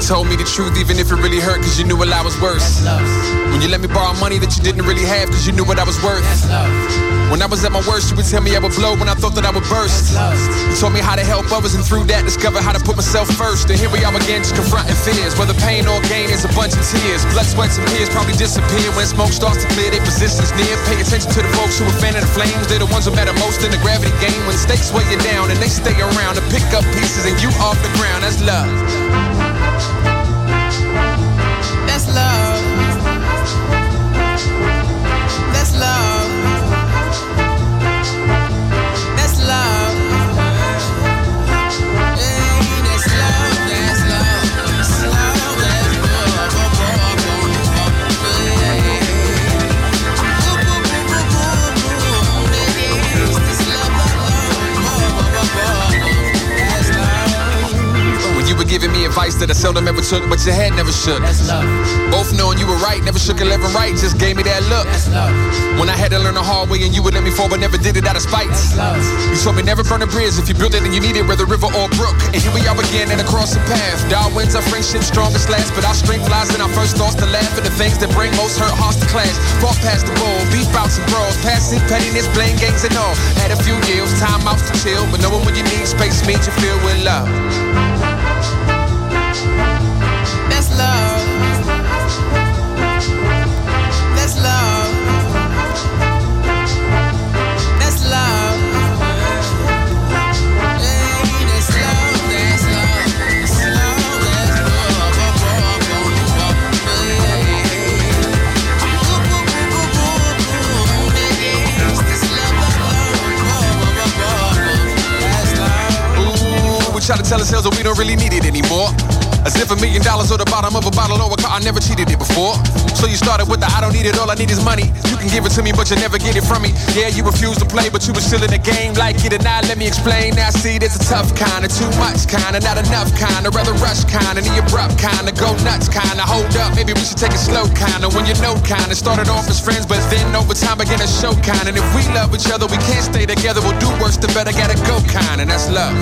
told me the truth even if it really hurt, cause you knew what I was worth. When you let me borrow money that you didn't really have, cause you knew what I was worth. When I was at my worst, you would tell me I would blow when I thought that I would burst. You told me how to help others, and through that discover how to put myself first. And here we are again, just confronting fears. Whether pain or gain is a bunch of tears. Blood, sweat, and tears probably disappear when smoke starts to clear. Their resistance near. Pay attention to the folks who are fanning the flames. They're the ones who matter most in the gravity game. When stakes weigh you down and they stay around to pick up pieces and you off the ground. That's love. That's love. That's love. Giving me advice that I seldom ever took, but your head never shook. That's love. Both knowing you were right, never shook a lever right, just gave me that look. That's love. When I had to learn the hard way and you would let me fall, but never did it out of spite. That's love. You told me never burn a bridge if you build it and you need it, whether river or brook. And here we are again and across the path. Darwin's our friendship strongest last, but our strength lies in our first thoughts to laugh at the things that bring most hurt hearts to clash. Fought past the wall, beef bouts and brawls, passing pettiness, playing games and all. Had a few years, time outs to chill, but knowing when you need space means you feel with love. That's love. That's love. That's love. Hey, that's love. That's love. That's love. That's love. Ooh, we try to tell ourselves that we don't really need it anymore. As if $1 million or the bottom of a bottle or a car, I never cheated it before. So you started with the I don't need it, all I need is money. You can give it to me, but you never get it from me. Yeah, you refuse to play, but you were still in the game. Like it or not, let me explain. Now see, there's a tough kind of too much kind of not enough kind of rather rush kind of the abrupt kind of go nuts kind of hold up. Maybe we should take it slow kind of when you know kind of started off as friends, but then over time began to show kind. And if we love each other, we can't stay together. We'll do worse, the better gotta go kind, and that's love.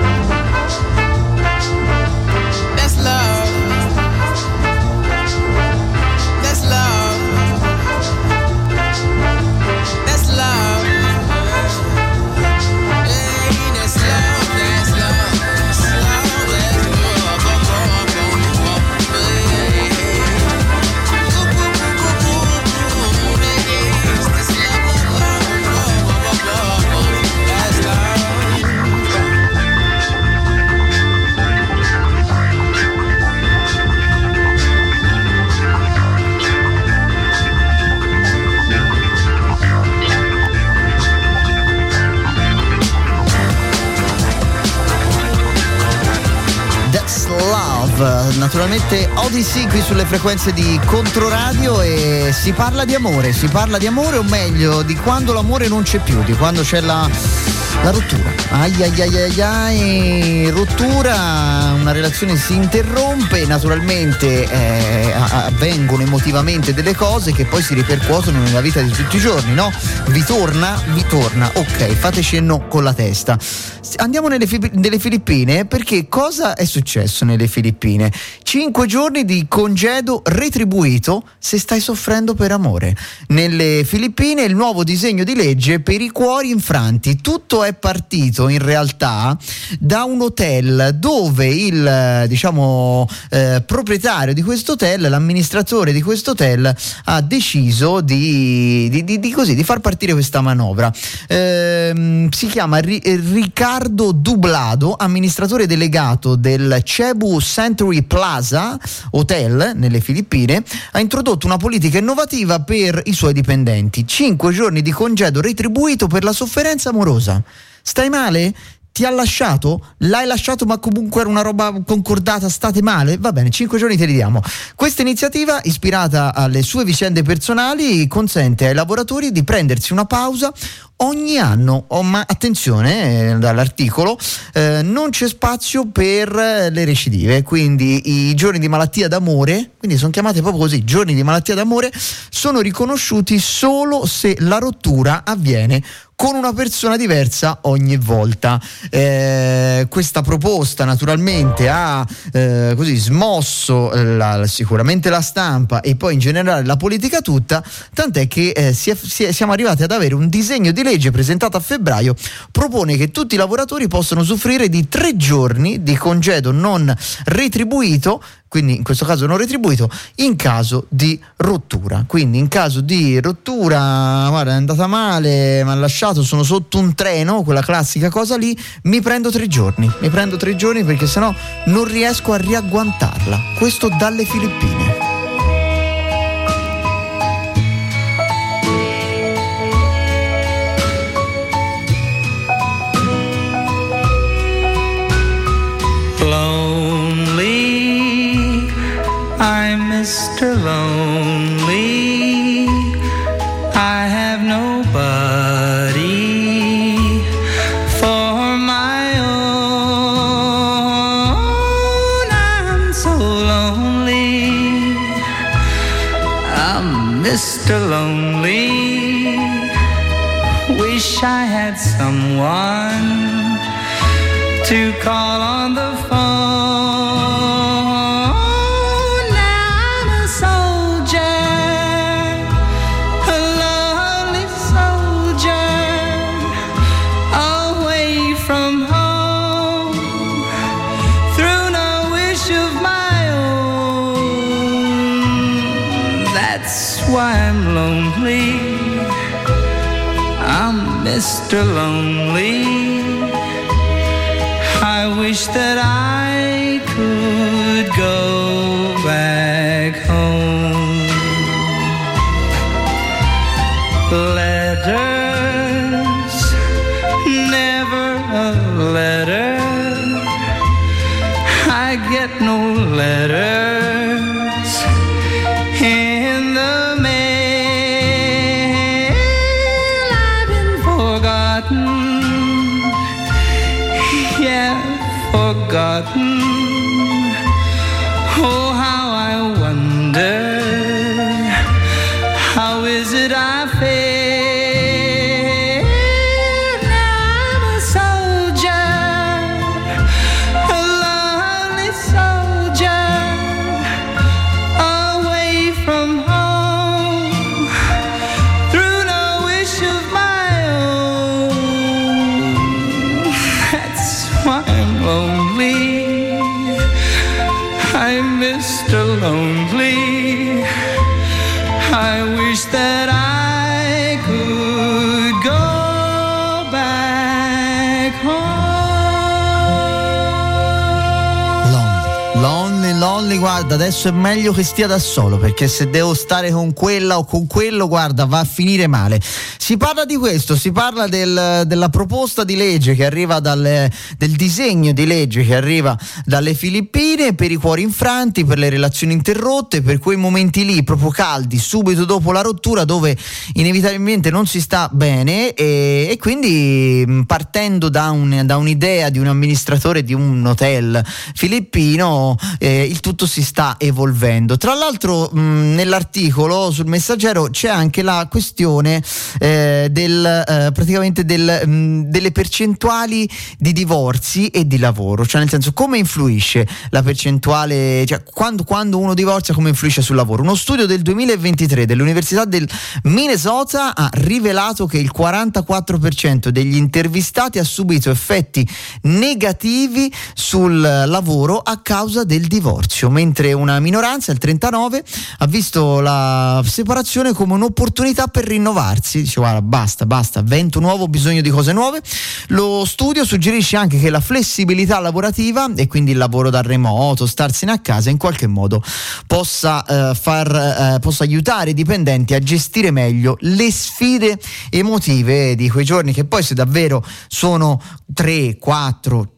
That's love. That's love. That's love. Hey, that's love. That's love. That's love. That's Love, naturalmente Odyssey qui sulle frequenze di Controradio, e si parla di amore, o meglio di quando l'amore non c'è più, di quando c'è la rottura. Rottura, una relazione si interrompe, naturalmente avvengono emotivamente delle cose che poi si ripercuotono nella vita di tutti i giorni, no? Vi torna, ok, fateci no con la testa. Andiamo nelle Filippine, perché cosa è successo nelle Filippine? 5 giorni di congedo retribuito se stai soffrendo per amore. Nelle Filippine il nuovo disegno di legge per i cuori infranti. Tutto è partito in realtà da un hotel dove il proprietario di questo hotel, l'amministratore di questo hotel, ha deciso di far partire questa manovra. Si chiama Ricardo Dublado, amministratore delegato del Cebu Century Plaza Hotel nelle Filippine. Ha introdotto una politica innovativa per i suoi dipendenti: 5 giorni di congedo retribuito per la sofferenza amorosa. Stai male? Ti ha lasciato? L'hai lasciato ma comunque era una roba concordata, state male? Va bene, 5 giorni te li diamo. Questa iniziativa, ispirata alle sue vicende personali, consente ai lavoratori di prendersi una pausa ogni anno. Ma attenzione, dall'articolo non c'è spazio per le recidive, quindi i giorni di malattia d'amore, quindi sono chiamate proprio così, giorni di malattia d'amore, sono riconosciuti solo se la rottura avviene con una persona diversa ogni volta. Questa proposta naturalmente ha così smosso sicuramente la stampa e poi in generale la politica tutta, tant'è che siamo arrivati ad avere un disegno di legge presentato a febbraio, propone che tutti i lavoratori possano usufruire di 3 giorni di congedo non retribuito, quindi in questo caso non retribuito, in caso di rottura. Quindi in caso di rottura, guarda, è andata male, mi ha lasciato, sono sotto un treno, quella classica cosa lì, mi prendo 3 giorni perché sennò non riesco a riagguantarla. Questo dalle Filippine. I'm Mr. Lonely, I have nobody for my own. I'm so lonely, I'm Mr. Lonely, wish I had someone to call on the phone. Why I'm lonely, I'm Mr. Lonely, I wish that I could go back home. Letters, never a letter, I get no letters in the forgotten. Oh, how I wonder, how is it I feel? Now I'm a soldier, a lonely soldier, away from home, through no wish of my own. That's why I'm lonely, I'm Mr. Lonely, I wish that I could go back home. Lonely, guarda, adesso è meglio che stia da solo, perché se devo stare con quella o con quello, guarda, va a finire male. Si parla di questo, si parla della proposta di legge che arriva del disegno di legge che arriva dalle Filippine per i cuori infranti, per le relazioni interrotte, per quei momenti lì proprio caldi subito dopo la rottura, dove inevitabilmente non si sta bene, e quindi partendo da un'idea di un amministratore di un hotel filippino, il tutto si sta evolvendo. Tra l'altro nell'articolo sul Messaggero c'è anche la questione praticamente delle percentuali di divorzi e di lavoro, cioè nel senso come influisce la percentuale, cioè quando uno divorzia come influisce sul lavoro. Uno studio del 2023 dell'Università del Minnesota ha rivelato che il 44% degli intervistati ha subito effetti negativi sul lavoro a causa del divorzio, mentre una minoranza, il 39%, ha visto la separazione come un'opportunità per rinnovarsi. Dice, guarda, basta, vento nuovo, bisogno di cose nuove. Lo studio suggerisce anche che la flessibilità lavorativa, e quindi il lavoro da remoto, starsene a casa, in qualche modo possa aiutare i dipendenti a gestire meglio le sfide emotive di quei giorni, che poi se davvero sono 3, 4,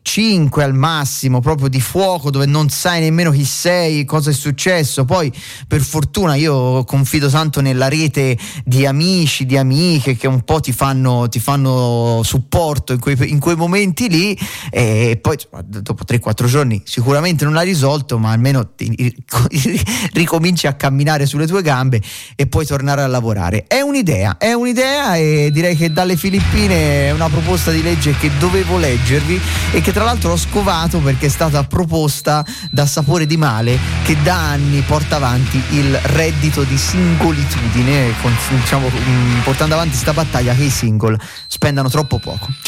5 al massimo, proprio di fuoco, dove non sai nemmeno chi sei, cosa è successo. Poi per fortuna io confido tanto nella rete di amici, di amiche che un po' ti fanno supporto in quei momenti lì, e poi dopo 3-4 giorni sicuramente non l'hai risolto, ma almeno ricominci a camminare sulle tue gambe e puoi tornare a lavorare. È un'idea e direi che dalle Filippine è una proposta di legge che dovevo leggervi e che tra l'altro ho scovato perché è stata proposta da Sapore di Male, che da anni porta avanti il reddito di singolitudine, portando avanti sta battaglia che i single spendano troppo,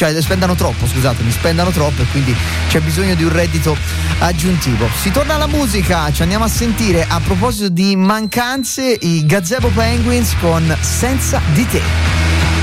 e quindi c'è bisogno di un reddito aggiuntivo. Si torna alla musica, ci andiamo a sentire, a proposito di mancanze, i Gazebo Penguins con Senza di te.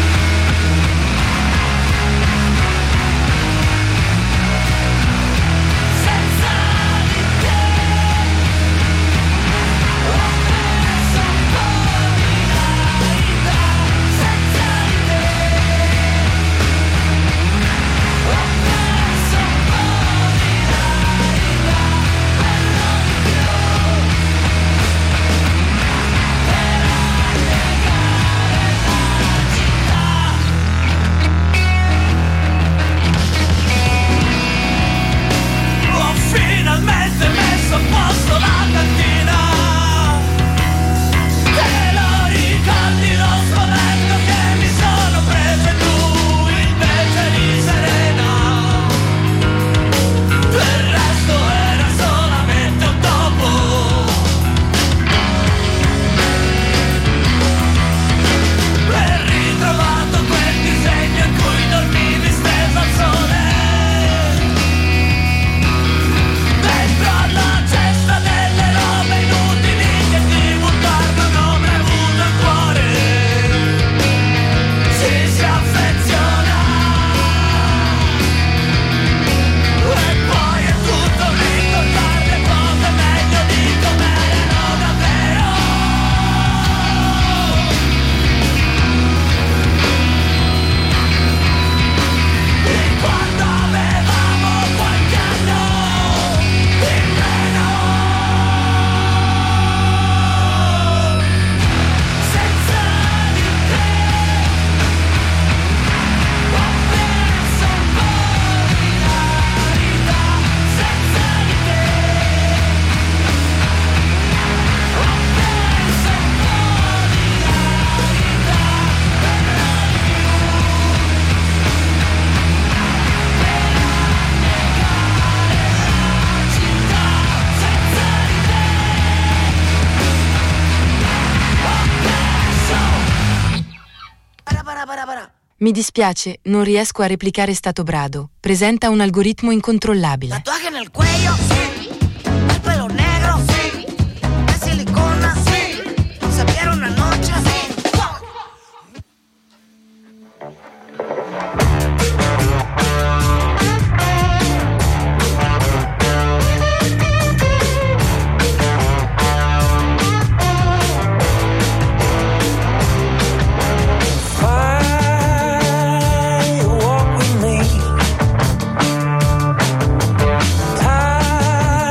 Mi dispiace, non riesco a replicare Stato Brado. Presenta un algoritmo incontrollabile. Tatuaje nel cuello, sí. El pelo negro, sí. De silicona, sí. Se pierde una noche, sí. Time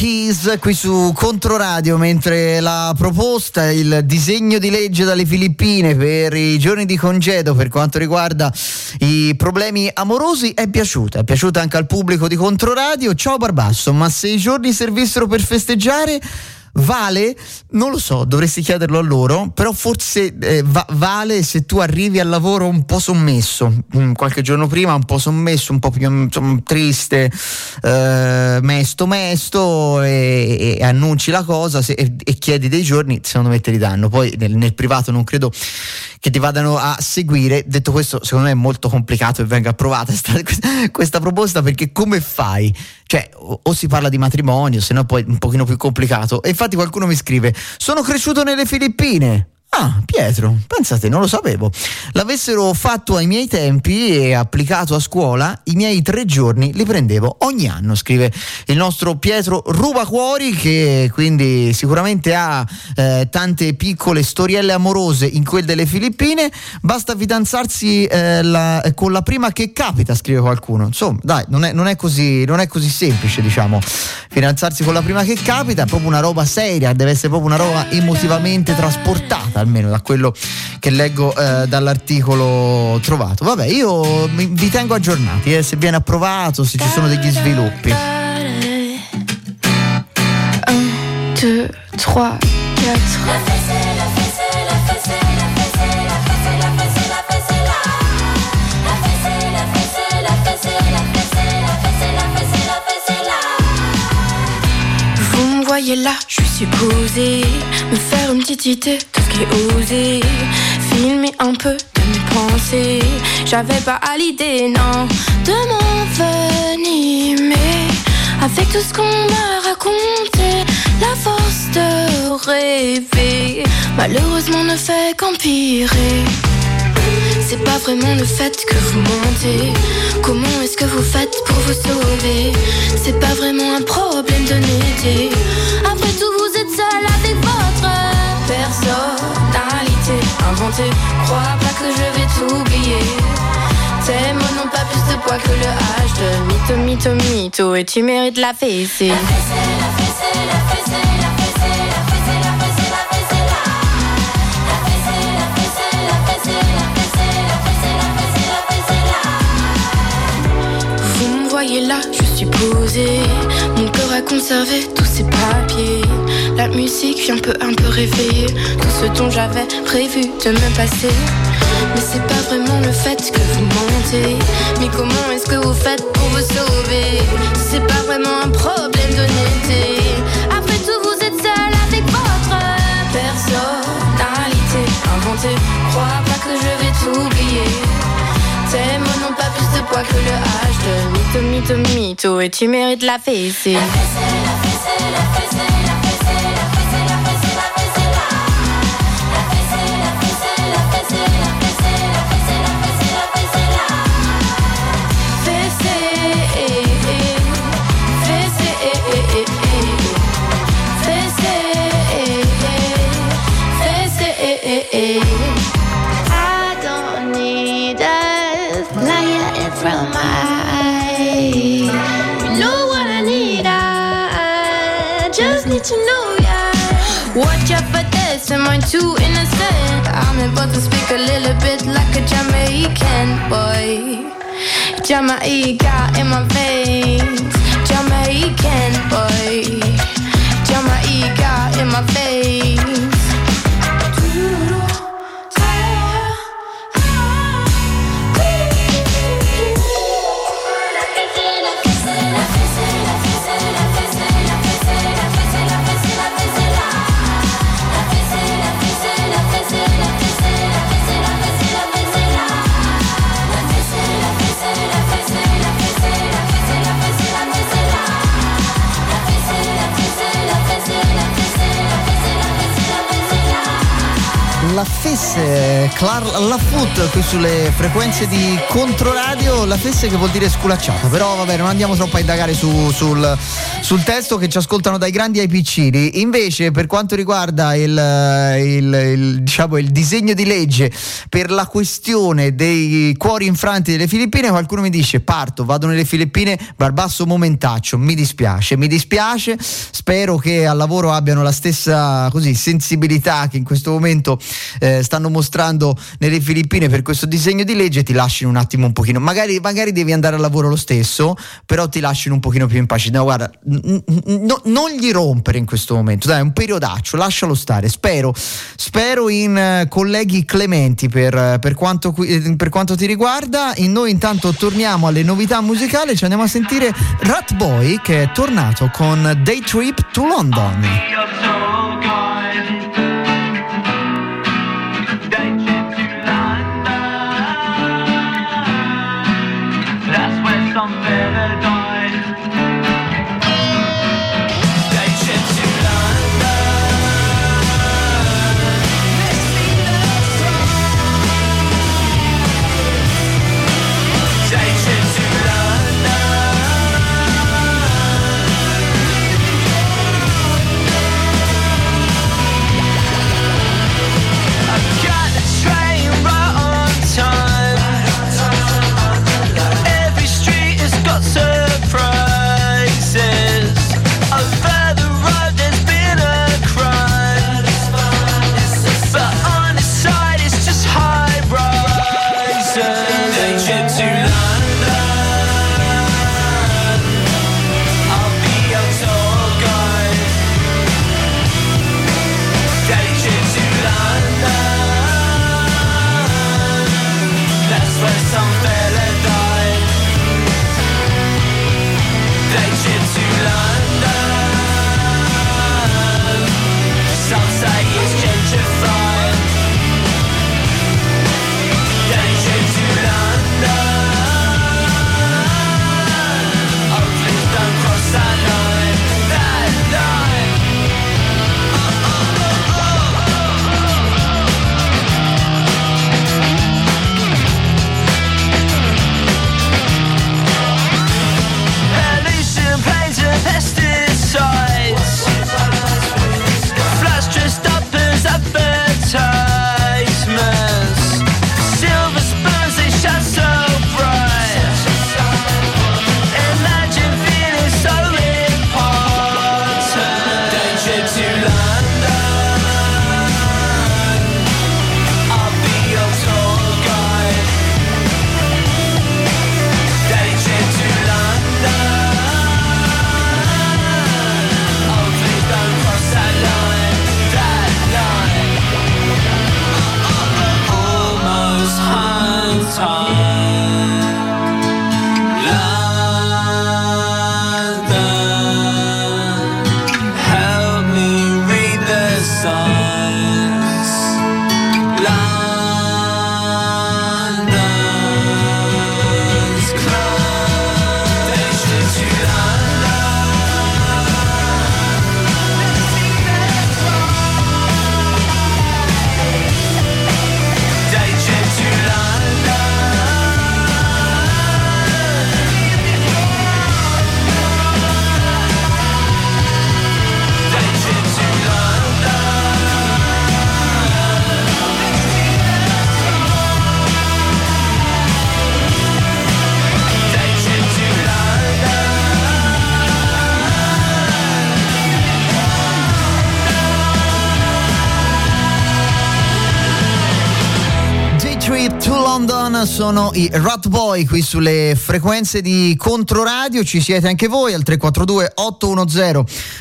Keys qui su Controradio, mentre la proposta, il disegno di legge dalle Filippine per i giorni di congedo per quanto riguarda i problemi amorosi è piaciuta anche al pubblico di Controradio. Ciao Barbasso, ma se i giorni servissero per festeggiare vale? Non lo so, dovresti chiederlo a loro, però forse vale se tu arrivi al lavoro un po' sommesso, qualche giorno prima un po' sommesso, un po' più insomma, triste, mesto e annunci la cosa e chiedi dei giorni, secondo me te li danno. Poi nel privato non credo che ti vadano a seguire. Detto questo, secondo me è molto complicato che venga approvata questa proposta, perché come fai? Cioè o si parla di matrimonio, se no poi un pochino più complicato. E infatti qualcuno mi scrive: sono cresciuto nelle Filippine. Ah, Pietro, pensate, non lo sapevo. L'avessero fatto ai miei tempi e applicato a scuola, i miei 3 giorni li prendevo ogni anno, scrive il nostro Pietro Rubacuori, che quindi sicuramente ha tante piccole storielle amorose in quel delle Filippine. Basta fidanzarsi con la prima che capita, scrive qualcuno. Insomma, dai, non è così semplice, diciamo, fidanzarsi con la prima che capita. È proprio una roba seria, deve essere proprio una roba emotivamente trasportata, almeno da quello che leggo dall'articolo trovato. Vabbè, io vi tengo aggiornati se viene approvato, se ci sono degli sviluppi. 1, 2, 3, 4. Voyez là, je suis posée, me faire une petite idée de ce qui est osé, filmer un peu de mes pensées. J'avais pas à l'idée, non, de m'envenimer avec tout ce qu'on m'a raconté. La force de rêver, malheureusement ne fait qu'empirer. C'est pas vraiment le fait que vous mentez. Comment est-ce que vous faites pour vous sauver? C'est pas vraiment un problème de n'aider. Après tout, vous êtes seul avec votre personnalité inventée. Crois pas que je vais t'oublier. Tes mots n'ont pas plus de poids que le H de mytho, mytho, mytho. Et tu mérites la fessée. La fessée, la fessée, la fessée, la fessée, la fessée, la fessée, la fessée, la fessée, la fessée, la fessée, la fessée, la fessée, la fessée, la fessée, la. Vous me voyez là, je suis posée. Mon cœur a conservé tous ses papiers. La musique vient un peu réveiller tout ce dont j'avais prévu de me passer. Mais c'est pas vraiment le fait que vous mentez. Mais comment est-ce que vous faites pour vous sauver? C'est pas vraiment un problème de n'aider. Après tout, vous êtes seul avec votre personnalité inventée. Crois pas que je vais t'oublier. Tes mots n'ont pas plus de poids que le H de mytho, mytho, mytho. Et tu mérites la fessée. La fessée, la fessée, la fessée, la fessée, la fessée, la fessée, la fessée, la. La fessée, la fessée, la fessée, la fessée, la fessée, la fessée, la fessée, la. Fessée, fessée, fessée. I don't need a liar in front of my eyes. You know what I need, I just need to know ya. Watch out for this, am I too innocent? I'm about to speak a little bit like a Jamaican boy. Jamaica in my veins, Jamaican boy. Jamaica in my veins. La Clar Lafoot qui sulle frequenze di Controradio. La fesse che vuol dire sculacciata, però vabbè, non andiamo troppo a indagare sul testo, che ci ascoltano dai grandi ai piccini. Invece, per quanto riguarda il disegno di legge per la questione dei cuori infranti delle Filippine, qualcuno mi dice: parto, vado nelle Filippine, barbasso momentaccio, mi dispiace, spero che al lavoro abbiano la stessa sensibilità che in questo momento stanno mostrando nelle Filippine per questo disegno di legge. Ti lasciano un attimo un pochino, magari devi andare al lavoro lo stesso, però ti lasciano un pochino più in pace. No, guarda, non gli rompere in questo momento, dai, è un periodaccio, lascialo stare. Spero in colleghi clementi per quanto ti riguarda. Noi intanto torniamo alle novità musicali, ci andiamo a sentire Rat Boy, che è tornato con Day Trip to London. Sono i Rat Boy qui sulle frequenze di Controradio. Ci siete anche voi al 342 810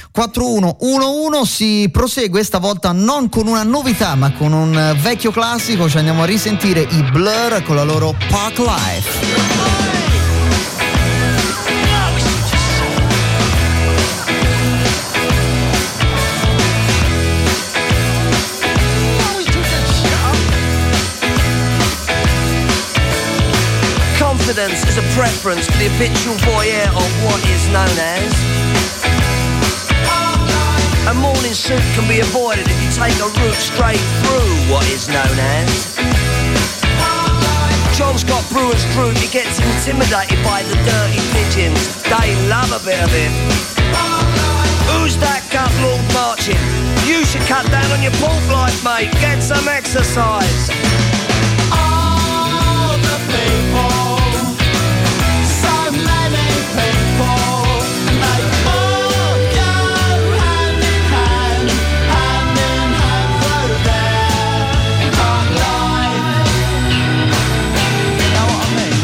4111. Si prosegue stavolta non con una novità ma con un vecchio classico. Ci andiamo a risentire i Blur con la loro Park Life. Confidence is a preference for the habitual voyeur of what is known as a morning bathing suit can be avoided if you take a route straight through what is known as. John Scott Brewer's group, he gets intimidated by the dirty pigeons. They love a bit of it. Who's that gut lord marching? You should cut down on your pork life, mate. Get some exercise. All the people, so many people, and they all go hand in hand through their hard life. Know what I mean?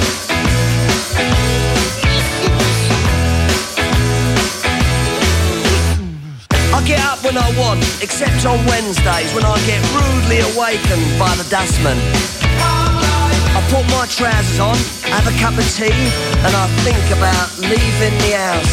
I get up when I want, except on Wednesdays when I get rudely awakened by the dustman. I put my trousers on, have a cup of tea, and I think about leaving the house.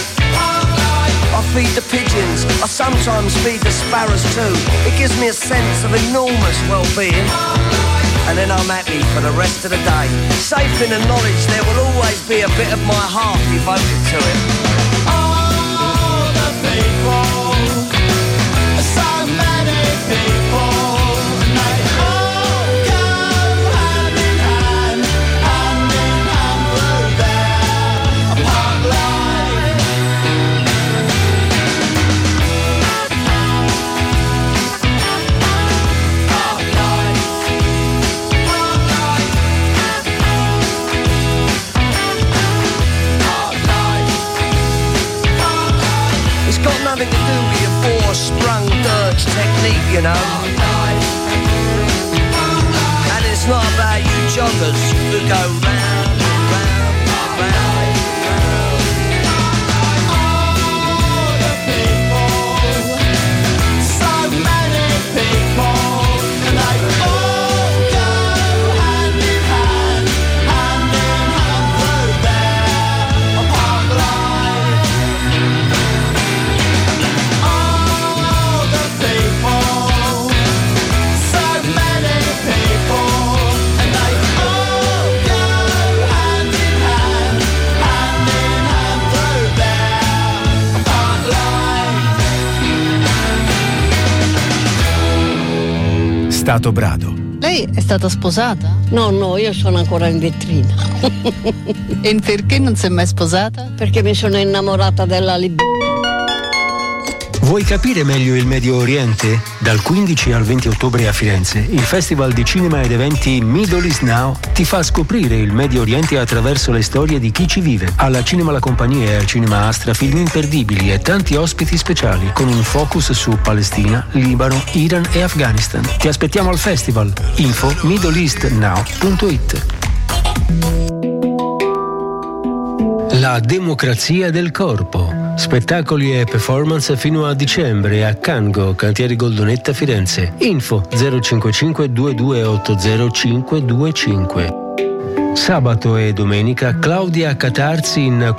I feed the pigeons, I sometimes feed the sparrows too. It gives me a sense of enormous well-being. And then I'm happy for the rest of the day, safe in the knowledge there will always be a bit of my heart devoted to it. All the people, so many people, and they all go hand in hand through their park life. Park life. Park life. It's got nothing to do with your four-sprung dirge technique, you know. And it's not about you joggers who go round and round and round and round. All the people, so many people, and they all go hand in hand through their park life. All the people, so many people, and they all go hand in hand through their park life. Stato Brado. Lei è stata sposata? No, io sono ancora in vetrina. E perché non si è mai sposata? Perché mi sono innamorata della libertà. Vuoi capire meglio il Medio Oriente? Dal 15 al 20 ottobre a Firenze, il Festival di Cinema ed Eventi Middle East Now ti fa scoprire il Medio Oriente attraverso le storie di chi ci vive. Alla Cinema La Compagnia e al Cinema Astra film imperdibili e tanti ospiti speciali con un focus su Palestina, Libano, Iran e Afghanistan. Ti aspettiamo al festival. Info middleeastnow.it. La democrazia del corpo. Spettacoli e performance fino a dicembre a Cango, Cantieri Goldonetta, Firenze. Info 055 2280 525. Sabato e domenica Claudia Catarzi in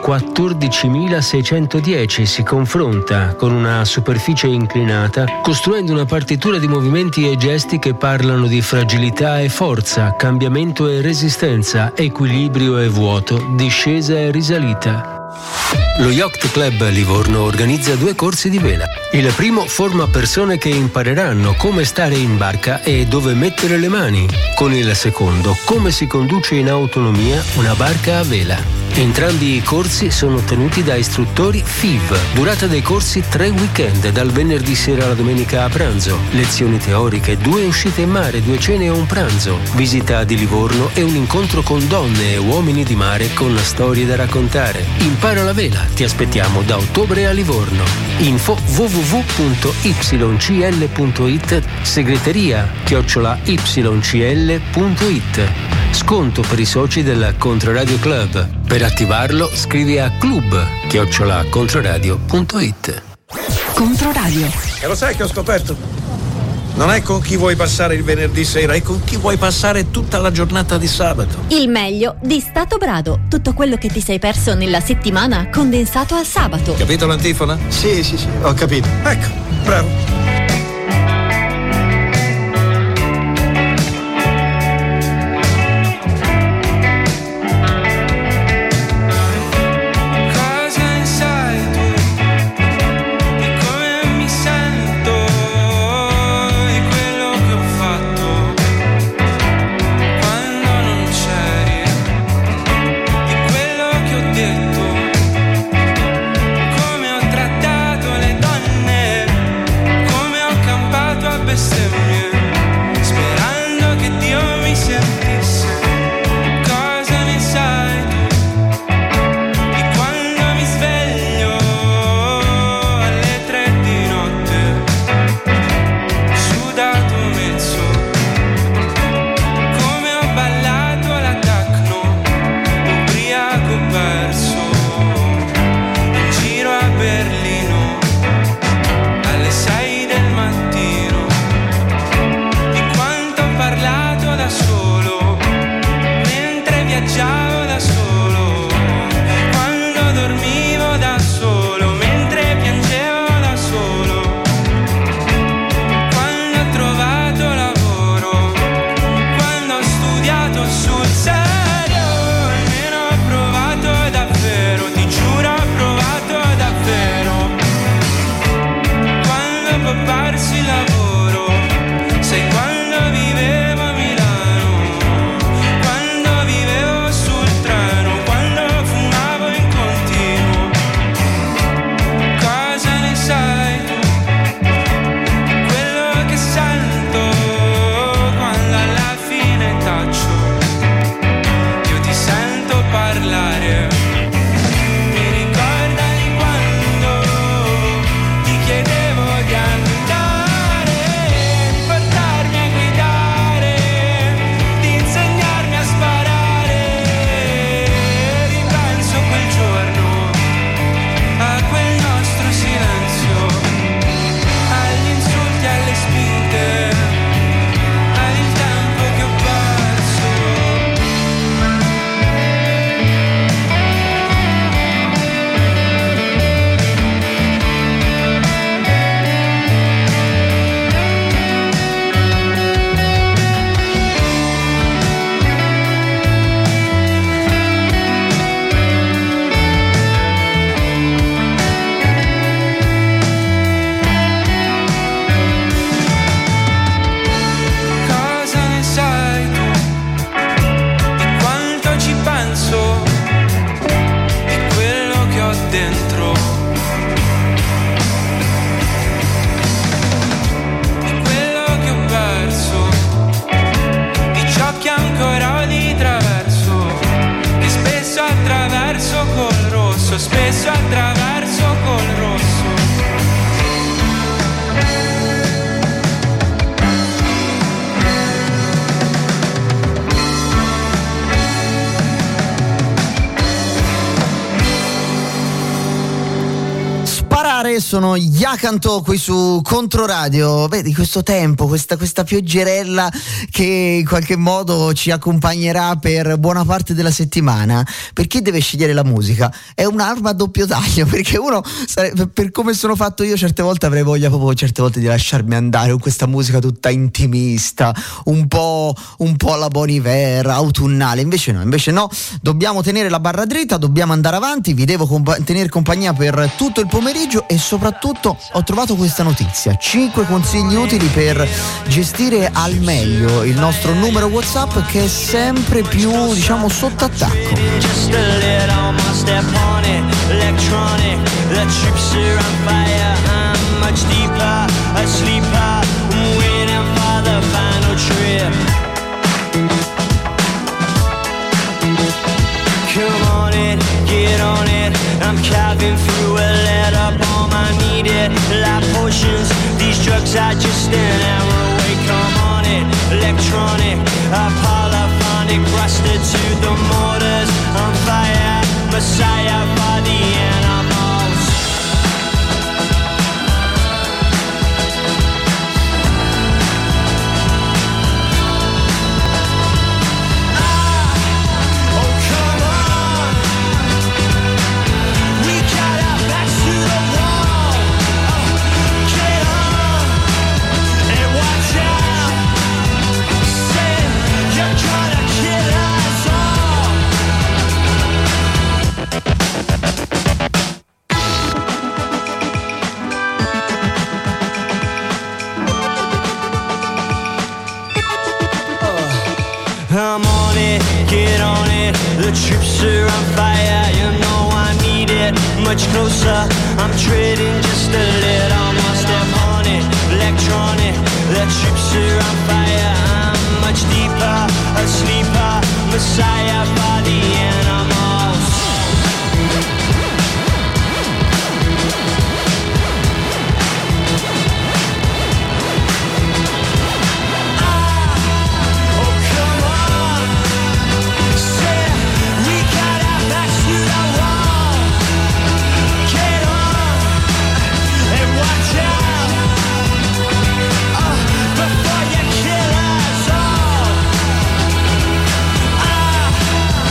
14.610 si confronta con una superficie inclinata, costruendo una partitura di movimenti e gesti che parlano di fragilità e forza, cambiamento e resistenza, equilibrio e vuoto, discesa e risalita. Lo Yacht Club Livorno organizza 2 corsi di vela. Il primo forma persone che impareranno come stare in barca e dove mettere le mani. Con il secondo, come si conduce in autonomia una barca a vela. Entrambi i corsi sono tenuti da istruttori FIV. Durata dei corsi 3 weekend, dal venerdì sera alla domenica a pranzo. Lezioni teoriche, 2 uscite in mare, 2 cene e un pranzo. Visita di Livorno e un incontro con donne e uomini di mare con storie da raccontare. Impara la vela, ti aspettiamo da ottobre a Livorno. Info www.ycl.it, segreteria@ycl.it. Sconto per i soci del Controradio Club. Per attivarlo scrivi a club@controradio.it. Controradio. E lo sai che ho scoperto? Non è con chi vuoi passare il venerdì sera, è con chi vuoi passare tutta la giornata di sabato. Il meglio di Stato Brado. Tutto quello che ti sei perso nella settimana condensato al sabato. Capito l'antifona? Sì, ho capito. Ecco, bravo. Cosa inside tu? Di come mi sai perso il lavoro, sai quando vivevo a Milano, quando vivevo sul treno, quando fumavo in continuo. Cosa ne sai tu? Quello che sento quando alla fine taccio, io ti sento parlare. Mi ricorda di quando ti chiedevo di andare, di portarmi a guidare, di insegnarmi a sparare. Ripenso a quel giorno, a quel nostro silenzio, agli insulti, alle spinte, al tempo che ho perso. Cosa ne sai tu? Di quanto ci penso, di quello che ho dentro, di quello che ho perso, di ciò che ancora ho di traverso, che spesso attraverso col rosso, spesso attraverso col rosso. Sparare sono gli Acanto qui su Controradio. Vedi questo tempo, questa pioggerella che in qualche modo ci accompagnerà per buona parte della settimana. Per chi deve scegliere la musica è un'arma a doppio taglio, perché uno, per come sono fatto io, certe volte avrei voglia proprio certe volte di lasciarmi andare con questa musica tutta intimista, un po' alla Bon Iver, autunnale. Invece no, dobbiamo tenere la barra dritta, dobbiamo andare avanti. Vi devo tenere compagnia per tutto il pomeriggio e soprattutto ho trovato questa notizia: 5 consigli utili per gestire al meglio il nostro numero WhatsApp, che è sempre più, diciamo, sotto attacco. Just a little more step on it, electronic, the troops are on fire, I'm much deeper, a sleeper, I'm waiting for the final trip. Come on it, get on it, I'm carving through a letter bomb, I need it, like potions, these drugs are just an hour away. Come on it, electronic, polyphonic, rusted to the mortars, on fire, messiah for the animals. Oh come on, we got our backs to the wall. Get on and watch out. Say you're gonna kill us all. I'm on it, get on it, the troops are on fire, you know I need it, much closer, I'm treading just a little more, step on it, electronic, the troops are on fire, I'm much deeper, a sleeper, messiah for the animals. Before you kill us all,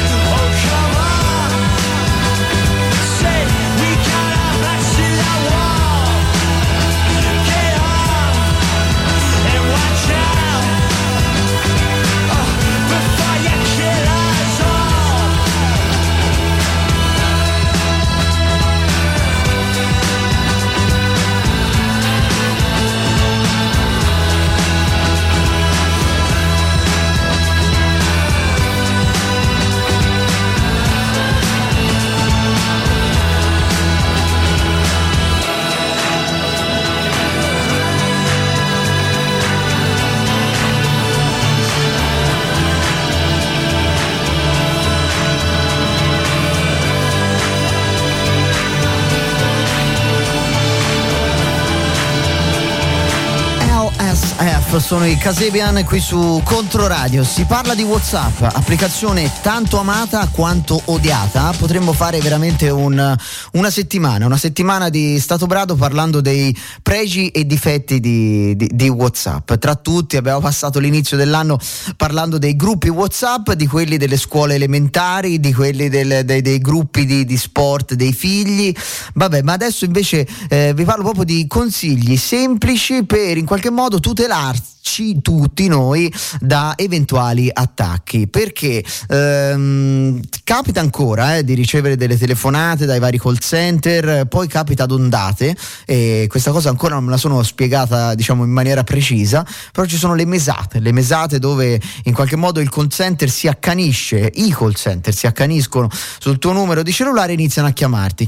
Life, sono i Kasabian qui su Controradio. Si parla di WhatsApp, applicazione tanto amata quanto odiata. Potremmo fare veramente una settimana di Stato Brado parlando dei pregi e difetti di WhatsApp. Tra tutti abbiamo passato l'inizio dell'anno parlando dei gruppi WhatsApp, di quelli delle scuole elementari, di quelli dei gruppi di sport dei figli. Vabbè, ma adesso invece vi parlo proprio di consigli semplici per in qualche modo tutelarci tutti noi da eventuali attacchi, perché capita ancora di ricevere delle telefonate dai vari call center, poi capita ad ondate, e questa cosa ancora non me la sono spiegata in maniera precisa, però ci sono le mesate dove in qualche modo il call center si accanisce, i call center si accaniscono sul tuo numero di cellulare e iniziano a chiamarti.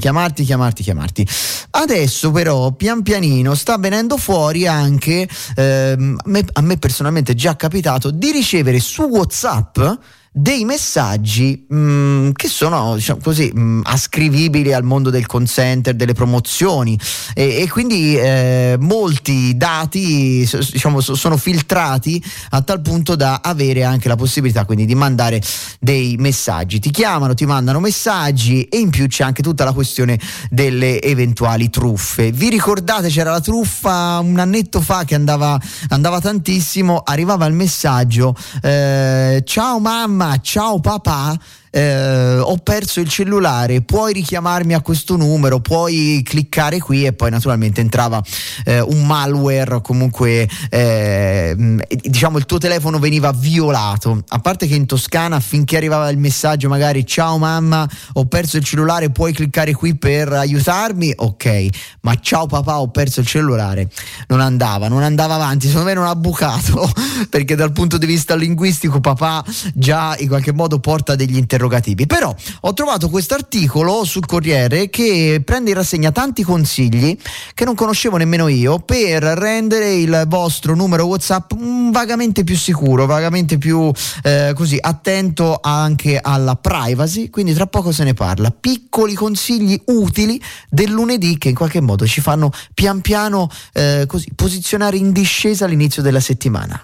Adesso però pian pianino sta venendo fuori anche a me personalmente è già capitato di ricevere su WhatsApp dei messaggi che sono ascrivibili al mondo del call center, delle promozioni, e quindi molti dati sono filtrati a tal punto da avere anche la possibilità quindi di mandare dei messaggi. Ti chiamano, ti mandano messaggi, e in più c'è anche tutta la questione delle eventuali truffe. Vi ricordate, c'era la truffa un annetto fa che andava tantissimo, arrivava il messaggio ciao mamma, ciao papà, ho perso il cellulare, puoi richiamarmi a questo numero, puoi cliccare qui, e poi naturalmente entrava un malware, comunque il tuo telefono veniva violato. A parte che in Toscana finché arrivava il messaggio magari ciao mamma, ho perso il cellulare, puoi cliccare qui per aiutarmi, ok, ma ciao papà, ho perso il cellulare non andava avanti, secondo me non ha bucato perché dal punto di vista linguistico papà già in qualche modo porta degli interrogativi. Però ho trovato questo articolo sul Corriere che prende in rassegna tanti consigli che non conoscevo nemmeno io per rendere il vostro numero WhatsApp vagamente più sicuro, vagamente più attento anche alla privacy. Quindi tra poco se ne parla, piccoli consigli utili del lunedì che in qualche modo ci fanno pian piano posizionare in discesa all'inizio della settimana.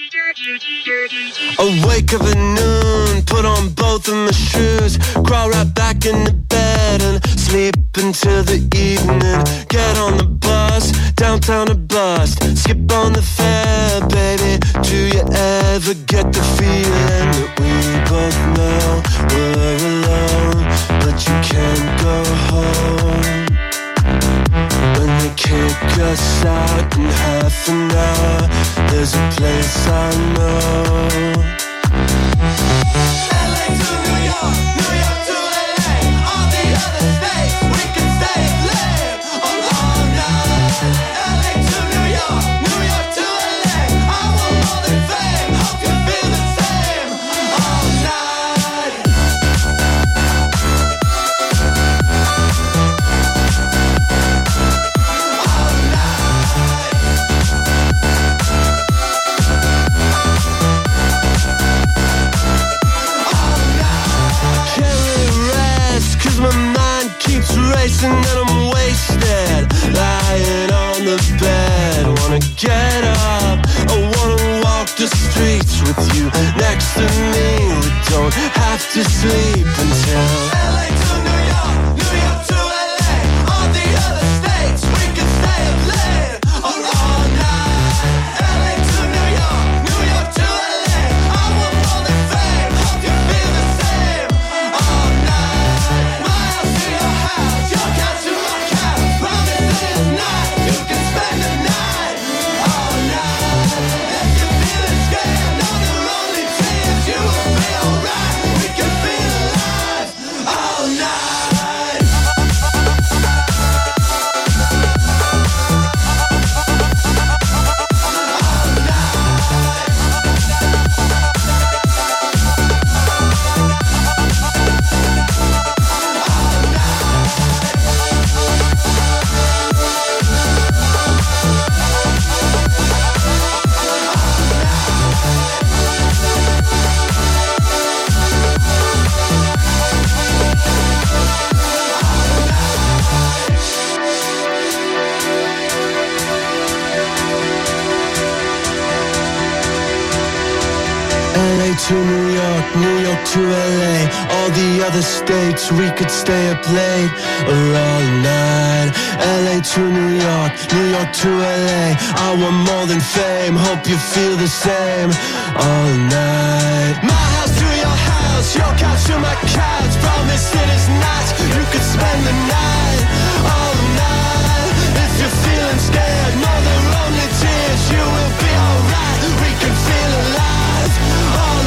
I wake up at noon, put on both of my shoes, crawl right back into bed and sleep until the evening. Get on the bus, downtown to bust, skip on the fare, baby. Do you ever get the feeling that we both know we're alone, but you can't go home? When they kick us out in half an hour, there's a place I know. LA to New York, New York to LA, all the other states, we can stay late all night. LA to New York, New York to LA, I want more than fame, hope you feel the same all night. My mind keeps racing and I'm wasted, lying on the bed. Wanna get up, I wanna walk the streets with you next to me. We don't have to sleep until LA to New York, New York to LA, all the other states, we can stay up late all night. LA to New York, New York to LA, I want more than fame, hope you feel the same all night. Your couch to my couch, promise this night you can spend the night all night. If you're feeling scared, know the lonely tears, you will be alright. We can feel alive. LA to New York, New York to LA. All the other states, we could stay up late or all night. LA to New York, New York to LA. I want more than fame, hope you feel the same all night. My house to your house, your couch to my couch. Promise it is nice, you could spend the night all night. If you're feeling scared, more than lonely tears, you will be alright. We can feel alive all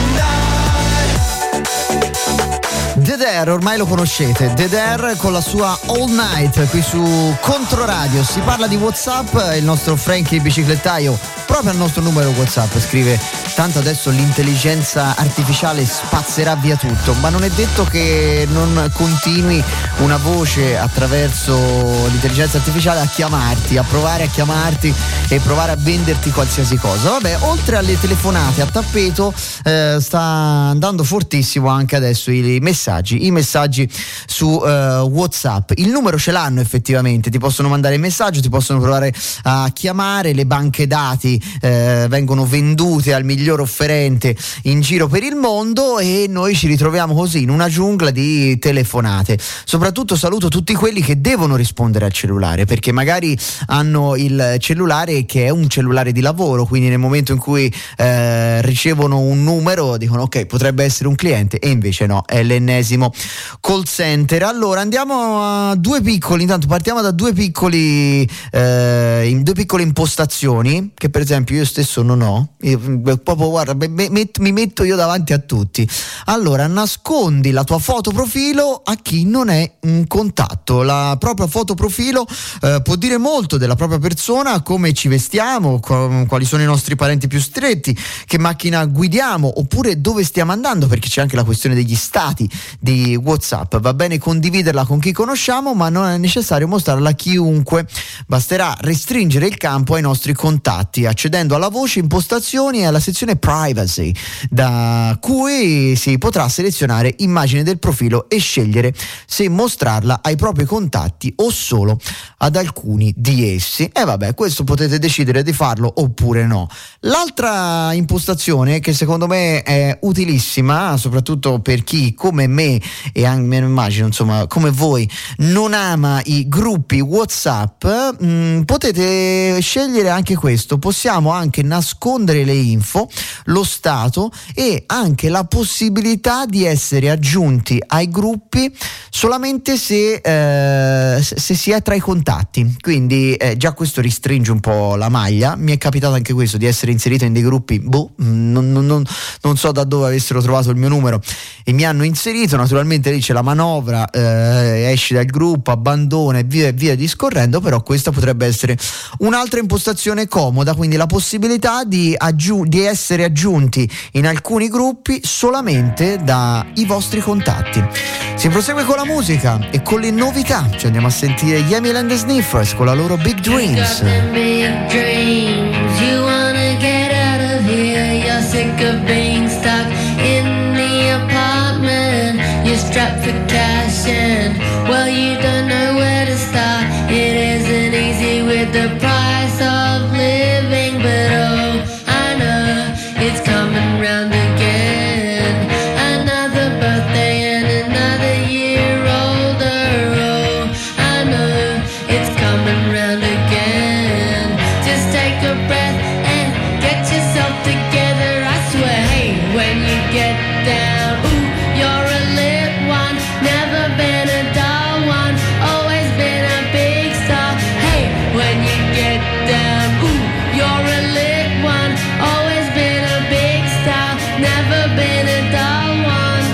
night. The Dare, ormai lo conoscete, The Dare con la sua All Night qui su Controradio. Si parla di WhatsApp, il nostro Frankie biciclettaio proprio al nostro numero WhatsApp scrive: tanto adesso l'intelligenza artificiale spazzerà via tutto, ma non è detto che non continui una voce attraverso l'intelligenza artificiale a chiamarti, a provare a chiamarti e provare a venderti qualsiasi cosa. Vabbè, oltre alle telefonate a tappeto sta andando fortissimo anche adesso i messaggi su WhatsApp. Il numero ce l'hanno effettivamente, ti possono mandare il messaggio, ti possono provare a chiamare, le banche dati vengono vendute al miglior offerente in giro per il mondo e noi ci ritroviamo così in una giungla di telefonate. Soprattutto saluto tutti quelli che devono rispondere al cellulare, perché magari hanno il cellulare che è un cellulare di lavoro, quindi nel momento in cui ricevono un numero dicono ok, potrebbe essere un cliente, e invece no, è l'ennesimo call center. Allora andiamo a due piccoli, intanto partiamo da due piccole impostazioni che per esempio io stesso non ho. Proprio guarda, mi metto io davanti a tutti. Allora, nascondi la tua foto profilo a chi non è un contatto. La propria foto profilo può dire molto della propria persona, come ci vestiamo, quali sono i nostri parenti più stretti, che macchina guidiamo oppure dove stiamo andando, perché c'è anche la questione degli stati di WhatsApp. Va bene condividerla con chi conosciamo, ma non è necessario mostrarla a chiunque. Basterà restringere il campo ai nostri contatti accedendo alla voce impostazioni e alla sezione privacy, da cui si potrà selezionare immagine del profilo e scegliere se mostrarla ai propri contatti o solo ad alcuni di essi. E vabbè, questo potete decidere di farlo oppure no. L'altra impostazione che secondo me è utilissima, soprattutto per chi come me e anche me immagino insomma come voi non ama i gruppi WhatsApp, potete scegliere anche questo. Possiamo anche nascondere le info, lo stato e anche la possibilità di essere aggiunti ai gruppi solamente se si è tra i contatti, quindi già questo restringe un po' la maglia. Mi è capitato anche questo, di essere inserito in dei gruppi non so da dove avessero trovato il mio numero e mi hanno inserito. Naturalmente lì c'è la manovra, esci dal gruppo, abbandona e via discorrendo, però questa potrebbe essere un'altra impostazione comoda, quindi la possibilità di essere aggiunti in alcuni gruppi solamente dai vostri contatti. Si prosegue con la musica e con le novità, ci andiamo a sentire gli Emil and the Sniffers con la loro Big Dreams. You wanna get out of here, you're sick of being stuck in the apartment. You're strapped for cash and, well, you don't know where to start. It isn't easy with the price of living, but oh, I know it's coming round again. Another birthday and another year older. Oh, I know it's coming round again. Just take a breath and get yourself together, I swear. Hey, when you get down, ooh, you're a lit one. Never been a dull one, always been a big star. Hey, when you get down, ooh, you're a lit one. Always been a big star, never been a dull one.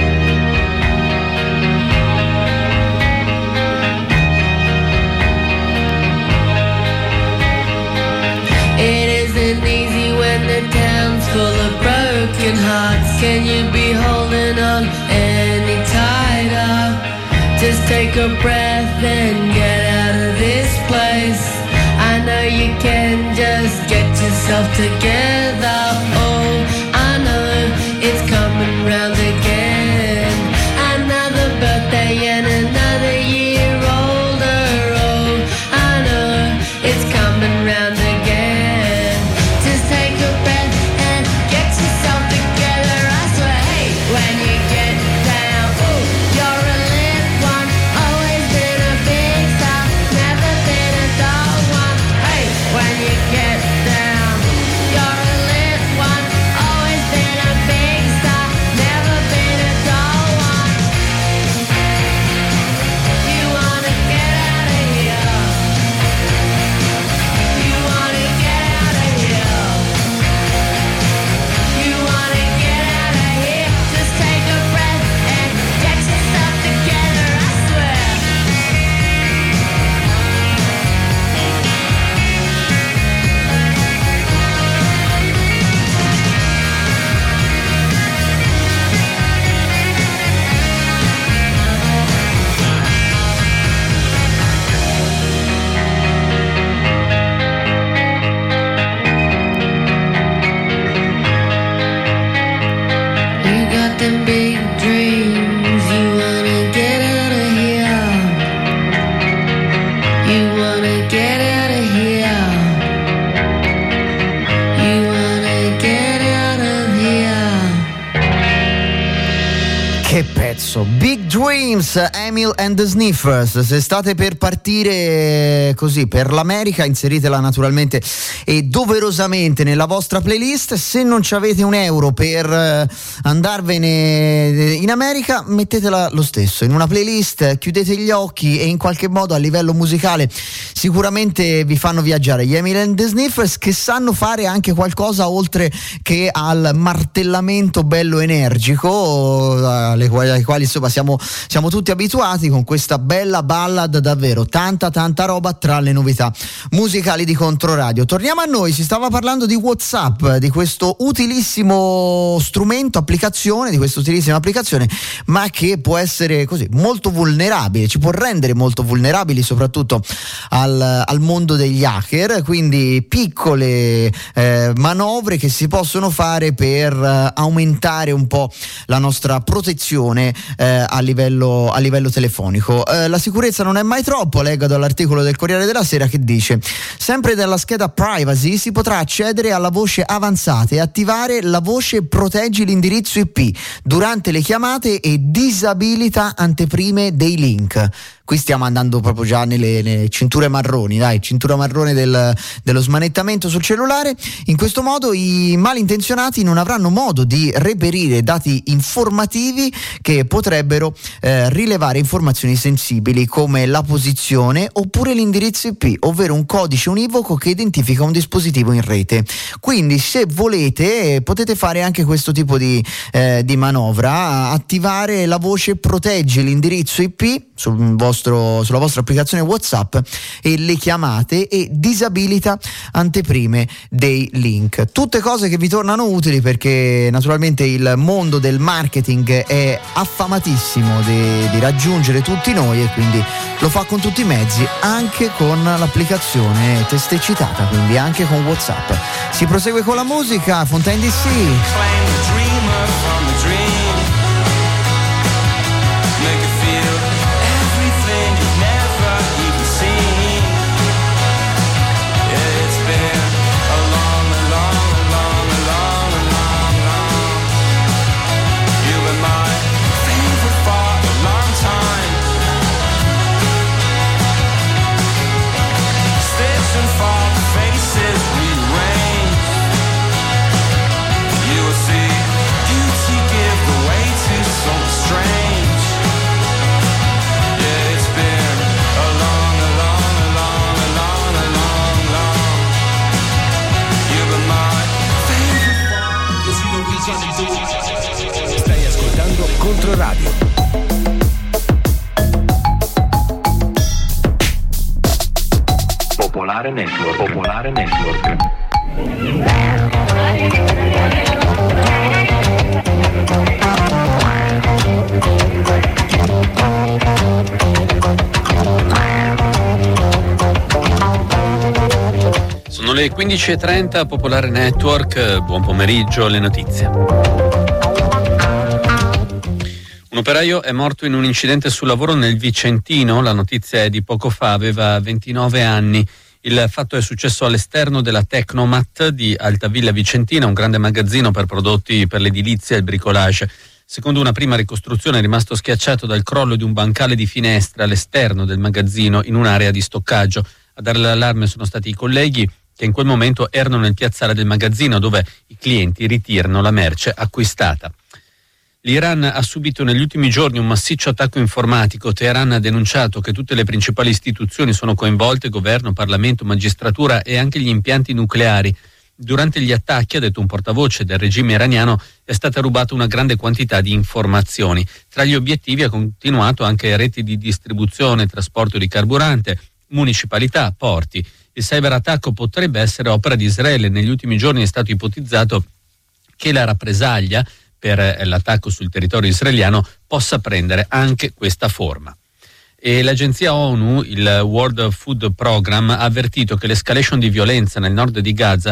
It isn't easy when the town's full of broken hearts. Can you be holding on any tighter? Just take a breath and get out of this place. I know you can, just get yourself together. Oh, I know it's coming round again. Another birthday and another year older. Oh, I know it's coming round again. Just take a breath and get yourself together. them big dreams. You wanna get out of here. You wanna get out of here. You wanna get out of here. Che pezzo, Big Dreams, Emil and the Sniffers. Se state per partire così per l'America, inseritela naturalmente e doverosamente nella vostra playlist. Se non ci avete un euro per andarvene in America, mettetela lo stesso in una playlist, chiudete gli occhi e in qualche modo a livello musicale sicuramente vi fanno viaggiare. Gli Emil and the Sniffers, che sanno fare anche qualcosa oltre che al martellamento bello energico ai quali insomma siamo tutti abituati, con questa bella ballad, davvero tanta roba tra le novità musicali di Controradio. Torniamo a noi, si stava parlando di WhatsApp, di questo utilissimo strumento, applicazione, ma che può essere così molto vulnerabile, ci può rendere molto vulnerabili soprattutto al mondo degli hacker, quindi piccole manovre che si possono fare per aumentare un po' la nostra protezione a livello telefonico. La sicurezza non è mai troppo, leggo dall'articolo del Corriere della Sera che dice: sempre dalla scheda privacy si potrà accedere alla voce avanzata e attivare la voce proteggi l'indirizzo IP durante le chiamate e disabilita anteprime dei link. Qui stiamo andando proprio già nelle cinture marroni, cintura marrone dello smanettamento sul cellulare. In questo modo i malintenzionati non avranno modo di reperire dati informativi che potrebbero rilevare informazioni sensibili come la posizione oppure l'indirizzo IP, ovvero un codice univoco che identifica un dispositivo in rete. Quindi se volete potete fare anche questo tipo di manovra, attivare la voce proteggi l'indirizzo IP sulla vostra applicazione WhatsApp e le chiamate e disabilita anteprime dei link. Tutte cose che vi tornano utili perché naturalmente il mondo del marketing è affamatissimo di raggiungere tutti noi e quindi lo fa con tutti i mezzi, anche con l'applicazione testé citata, quindi anche con WhatsApp. Si prosegue con la musica, Fontaine DC. Stai ascoltando Controradio. Popolare Network. Sono le 15.30, Popolare Network, buon pomeriggio, le notizie. Un operaio è morto in un incidente sul lavoro nel Vicentino, la notizia è di poco fa, aveva 29 anni. Il fatto è successo all'esterno della Tecnomat di Altavilla Vicentina, un grande magazzino per prodotti per l'edilizia e il bricolage. Secondo una prima ricostruzione è rimasto schiacciato dal crollo di un bancale di finestre all'esterno del magazzino in un'area di stoccaggio. A dare l'allarme sono stati i colleghi che in quel momento erano nel piazzale del magazzino dove i clienti ritirano la merce acquistata. L'Iran ha subito negli ultimi giorni un massiccio attacco informatico. Teheran ha denunciato che tutte le principali istituzioni sono coinvolte, governo, Parlamento, magistratura e anche gli impianti nucleari. Durante gli attacchi, ha detto un portavoce del regime iraniano, è stata rubata una grande quantità di informazioni. Tra gli obiettivi ha continuato anche reti di distribuzione, trasporto di carburante, municipalità, porti. Il cyberattacco potrebbe essere opera di Israele. Negli ultimi giorni è stato ipotizzato che la rappresaglia per l'attacco sul territorio israeliano possa prendere anche questa forma. E l'agenzia ONU, il World Food Program, ha avvertito che l'escalation di violenza nel nord di Gaza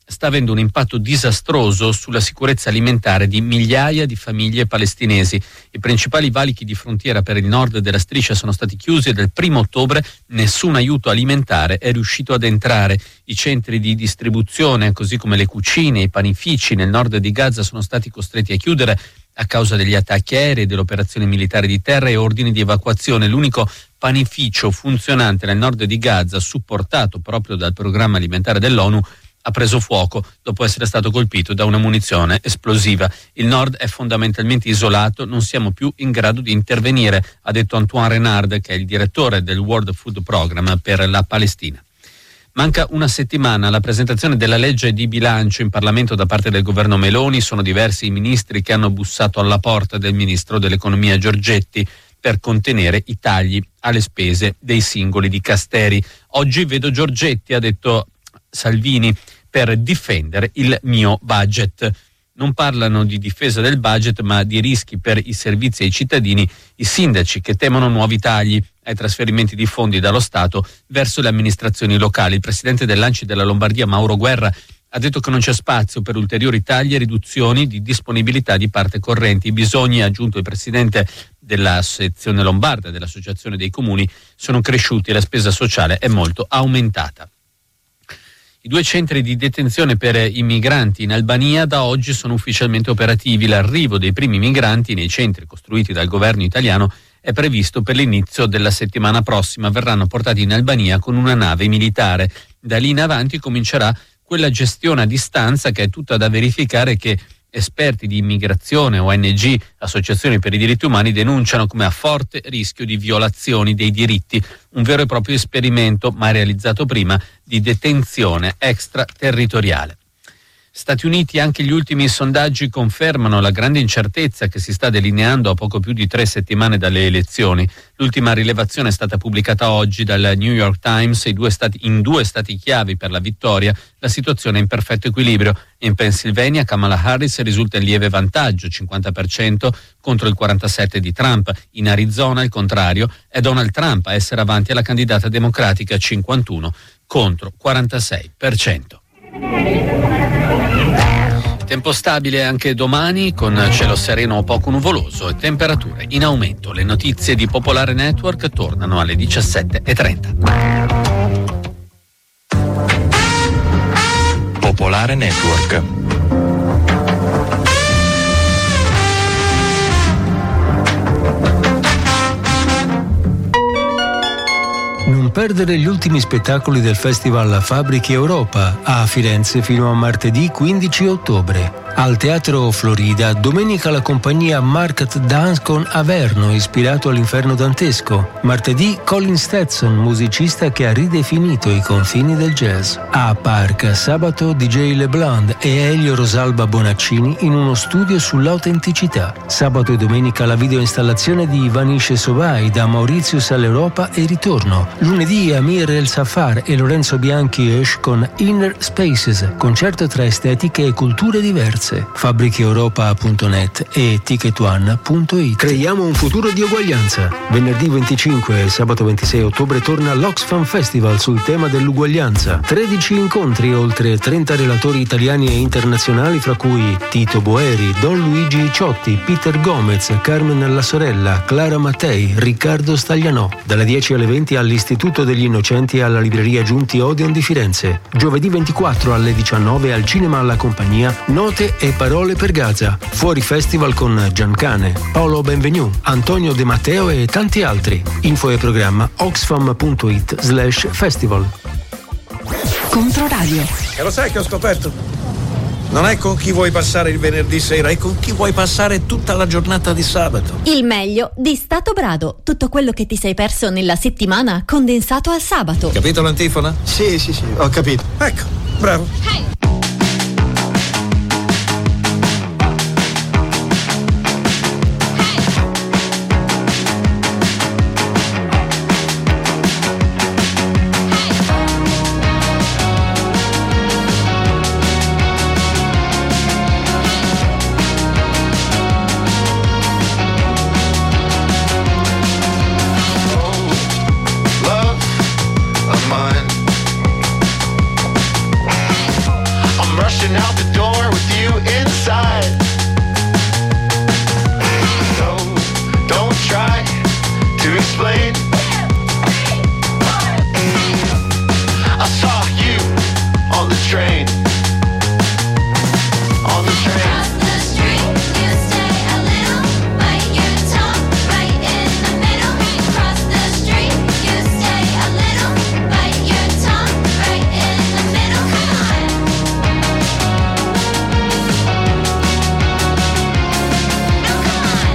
sta avendo un impatto disastroso sulla sicurezza alimentare di migliaia di famiglie palestinesi. I principali valichi di frontiera per il nord della striscia sono stati chiusi e dal 1 ottobre nessun aiuto alimentare è riuscito ad entrare. I centri di distribuzione, così come le cucine e i panifici nel nord di Gaza sono stati costretti a chiudere a causa degli attacchi aerei, delle operazioni militari di terra e ordini di evacuazione. L'unico panificio funzionante nel nord di Gaza, supportato proprio dal programma alimentare dell'ONU, ha preso fuoco dopo essere stato colpito da una munizione esplosiva. Il nord è fondamentalmente isolato, non siamo più in grado di intervenire, ha detto Antoine Renard, che è il direttore del World Food Program per la Palestina. Manca una settimana alla presentazione della legge di bilancio in Parlamento da parte del governo Meloni. Sono diversi i ministri che hanno bussato alla porta del ministro dell'economia Giorgetti per contenere i tagli alle spese dei singoli dicasteri. Oggi vedo Giorgetti, ha detto Salvini, per difendere il mio budget. Non parlano di difesa del budget, ma di rischi per i servizi ai cittadini, i sindaci che temono nuovi tagli ai trasferimenti di fondi dallo Stato verso le amministrazioni locali. Il presidente dell'ANCI della Lombardia, Mauro Guerra, ha detto che non c'è spazio per ulteriori tagli e riduzioni di disponibilità di parte corrente. I bisogni, ha aggiunto il presidente della sezione lombarda dell'Associazione dei Comuni, sono cresciuti e la spesa sociale è molto aumentata. I 2 centri di detenzione per i migranti in Albania da oggi sono ufficialmente operativi. L'arrivo dei primi migranti nei centri costruiti dal governo italiano è previsto per l'inizio della settimana prossima. Verranno portati in Albania con una nave militare. Da lì in avanti comincerà quella gestione a distanza che è tutta da verificare, che esperti di immigrazione, ONG, associazioni per i diritti umani denunciano come a forte rischio di violazioni dei diritti. Un vero e proprio esperimento, mai realizzato prima, di detenzione extraterritoriale. Stati Uniti, anche gli ultimi sondaggi confermano la grande incertezza che si sta delineando a poco più di 3 settimane dalle elezioni. L'ultima rilevazione è stata pubblicata oggi dal New York Times. In due stati chiavi per la vittoria la situazione è in perfetto equilibrio. In Pennsylvania Kamala Harris risulta in lieve vantaggio, 50% contro il 47% di Trump. In Arizona, il contrario, è Donald Trump a essere avanti alla candidata democratica, 51% contro 46%. Tempo stabile anche domani, con cielo sereno o poco nuvoloso e temperature in aumento. Le notizie di Popolare Network tornano alle 17:30. Popolare Network. Non perdere gli ultimi spettacoli del Festival Fabbriche Europa a Firenze fino a martedì 15 ottobre. Al Teatro Florida, domenica la compagnia Market Dance con Averno, ispirato all'inferno dantesco. Martedì Colin Stetson, musicista che ha ridefinito i confini del jazz. A Park, sabato DJ LeBlond e Elio Rosalba Bonaccini in uno studio sull'autenticità. Sabato e domenica la videoinstallazione di Vanish Sobai da Mauritius all'Europa e ritorno. Lunedì Amir El Safar e Lorenzo Bianchi-Esch con Inner Spaces, concerto tra estetiche e culture diverse. Fabbricheeuropa.net e ticketone.it. Creiamo un futuro di uguaglianza. Venerdì 25 e sabato 26 ottobre torna l'Oxfam Festival sul tema dell'uguaglianza. 13 incontri, oltre 30 relatori italiani e internazionali, fra cui Tito Boeri, Don Luigi Ciotti, Peter Gomez, Carmen La Sorella, Clara Mattei, Riccardo Staglianò. Dalle 10 alle 20 all'Istituto degli Innocenti e alla libreria Giunti Odeon di Firenze. Giovedì 24 alle 19 al Cinema alla Compagnia, Note e Parole per Gaza. Fuori Festival con Giancane, Paolo Benvenu, Antonio De Matteo e tanti altri. Info e programma oxfam.it/festival. Controradio. E lo sai che ho scoperto? Non è con chi vuoi passare il venerdì sera, è con chi vuoi passare tutta la giornata di sabato. Il meglio di Stato Brado. Tutto quello che ti sei perso nella settimana condensato al sabato. Capito l'antifona? Sì, ho capito. Ecco, bravo. Hey. rushing out the door with you inside. No, don't try to explain. I saw you on the train. On the train. Across the street, you stay a little, bite your tongue right in the middle. Across the street, you stay a little, bite your tongue right in the middle. Come on. No, come on.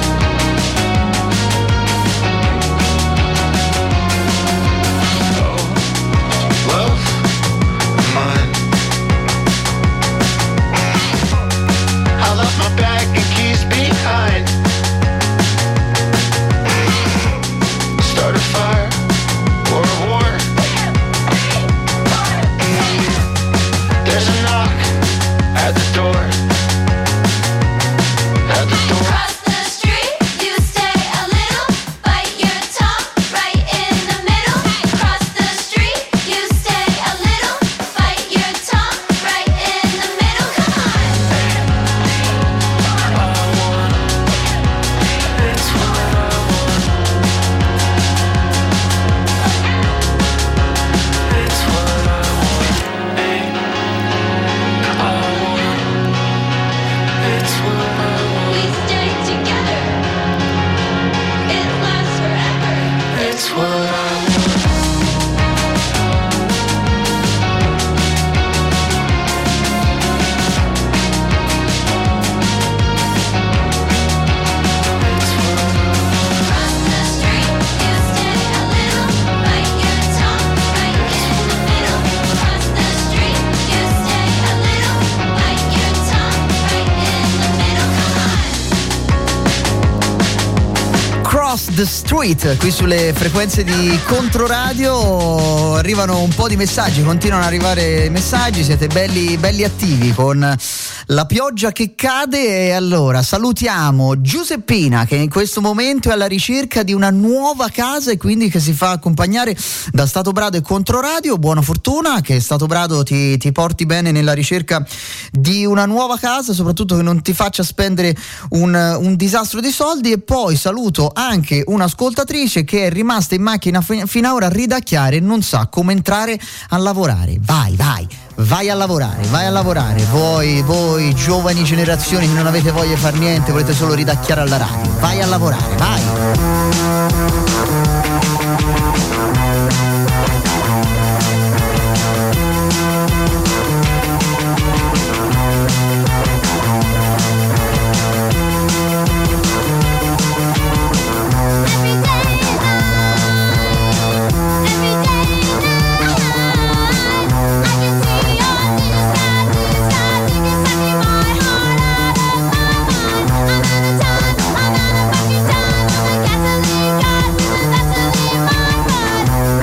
Love mine. I left my bag and keys behind. Start a fire or a war. There's a knock at the door. At the door. Across the street, you stay a little, bite your tongue right in the middle. Across the street, you stay a little, bite your tongue right in the middle. Come on. It's what I want. It's what I want. It's what I want. We stay together. It lasts forever. It's what I want. Across the street, you stay a little, bite your tongue right in the middle. Across the street, you stay a little, bite your tongue right in the middle. Come on. Cross the Street, qui sulle frequenze di Controradio arrivano un po' di messaggi, continuano ad arrivare messaggi, siete belli attivi con la pioggia che cade. E allora salutiamo Giuseppina, che in questo momento è alla ricerca di una nuova casa e quindi che si fa accompagnare da Stato Brado e Controradio. Buona fortuna, che Stato Brado ti porti bene nella ricerca di una nuova casa, soprattutto che non ti faccia spendere un disastro di soldi. E poi saluto anche un'ascoltatrice che è rimasta in macchina fino a ora a ridacchiare e non sa come entrare a lavorare. Vai a lavorare. Voi giovani generazioni che non avete voglia di far niente, volete solo ridacchiare alla radio, vai a lavorare, vai. Gasoline gas, that's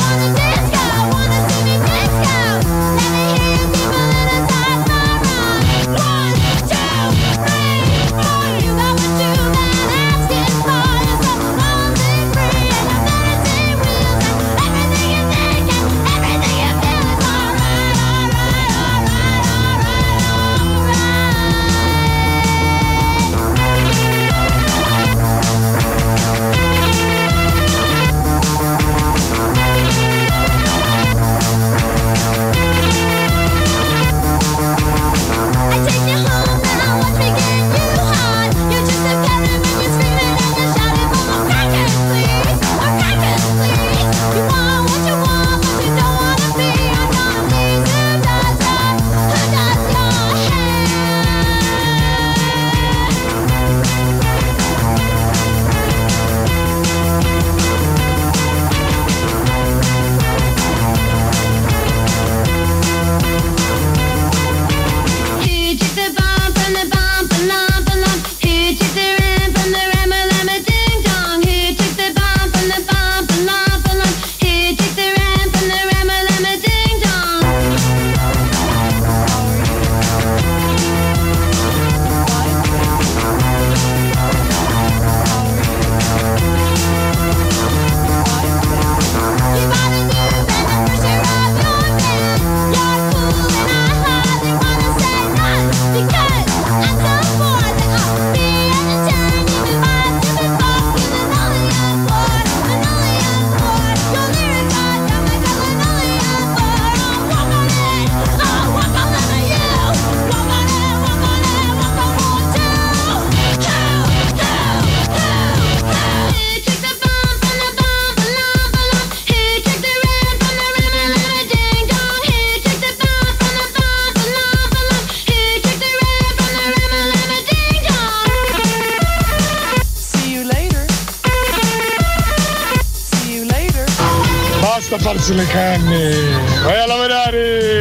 lavarsi le canne. Vai a lavorare.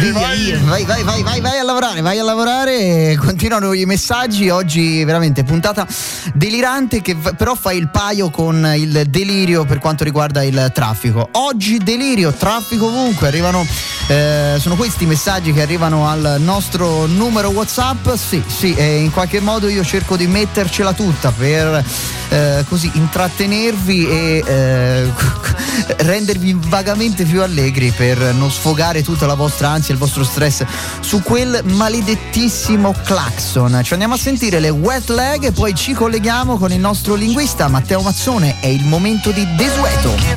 Vai a lavorare. Continuano i messaggi. Oggi veramente puntata delirante, che però fa il paio con il delirio per quanto riguarda il traffico. Oggi delirio, traffico ovunque. Arrivano sono questi messaggi che arrivano al nostro numero WhatsApp. Sì, in qualche modo io cerco di mettercela tutta per così intrattenervi e rendervi vagamente più allegri, per non sfogare tutta la vostra ansia, il vostro stress su quel maledettissimo clacson. Ci andiamo a sentire le Wet Leg e poi ci colleghiamo con il nostro linguista Matteo Mazzone. È il momento di desueto.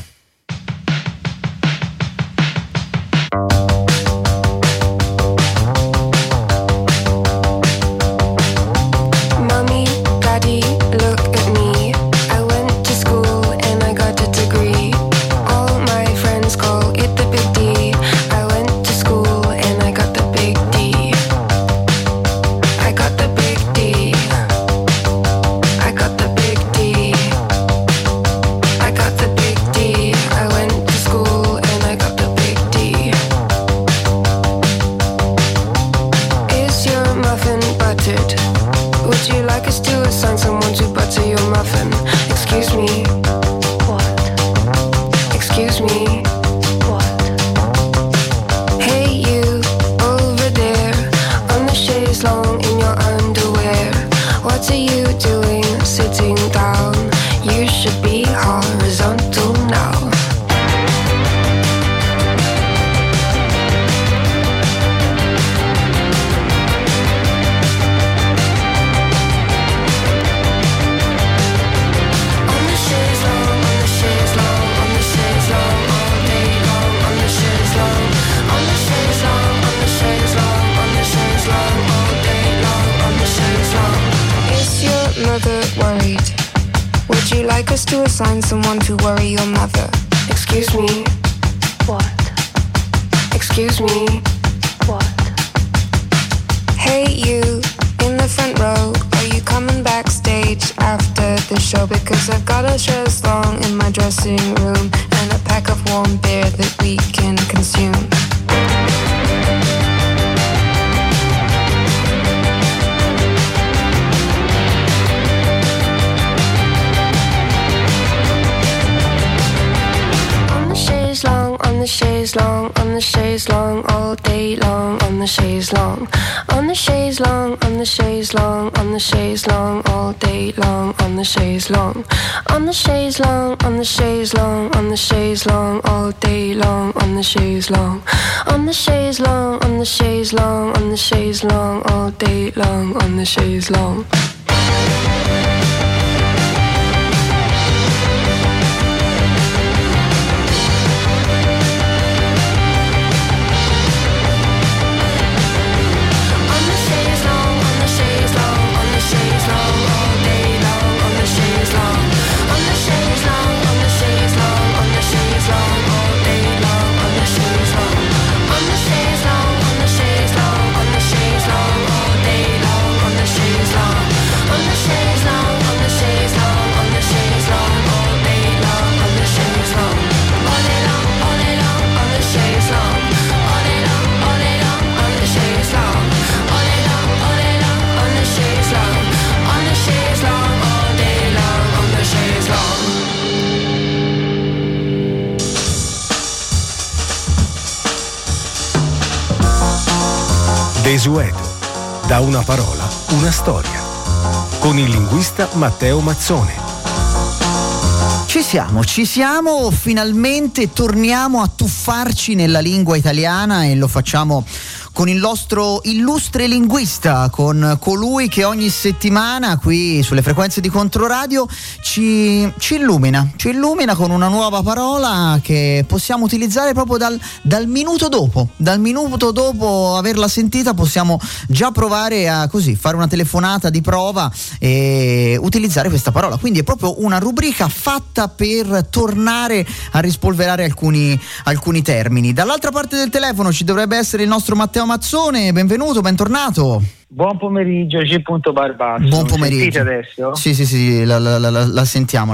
Assign someone to worry your mother. Excuse me. What? Excuse me. What? Hey you, in the front row, are you coming backstage after the show? Because I've got a chaise long in my dressing room and a pack of warm beer that we can consume. On the chaise long, on the chaise long, all day long, on the chaise long, on the chaise long, on the chaise long, on the chaise long, all day long, on the chaise long, on the chaise long, on the chaise long, on the chaise long, all day long, on the chaise long, on the chaise long, on the chaise long, on the chaise long, all day long, on the chaise long. Desueto. Da una parola, una storia. Con il linguista Matteo Mazzone. Ci siamo, finalmente torniamo a tuffarci nella lingua italiana e lo facciamo con il nostro illustre linguista, con colui che ogni settimana qui sulle frequenze di Controradio ci illumina con una nuova parola che possiamo utilizzare proprio dal minuto dopo averla sentita. Possiamo già provare a così fare una telefonata di prova e utilizzare questa parola, quindi è proprio una rubrica fatta per tornare a rispolverare alcuni termini. Dall'altra parte del telefono ci dovrebbe essere il nostro Matteo Mazzone. Benvenuto, bentornato. Buon pomeriggio, G. Barbasso. Buon pomeriggio. Sentite adesso? Sì, la sentiamo.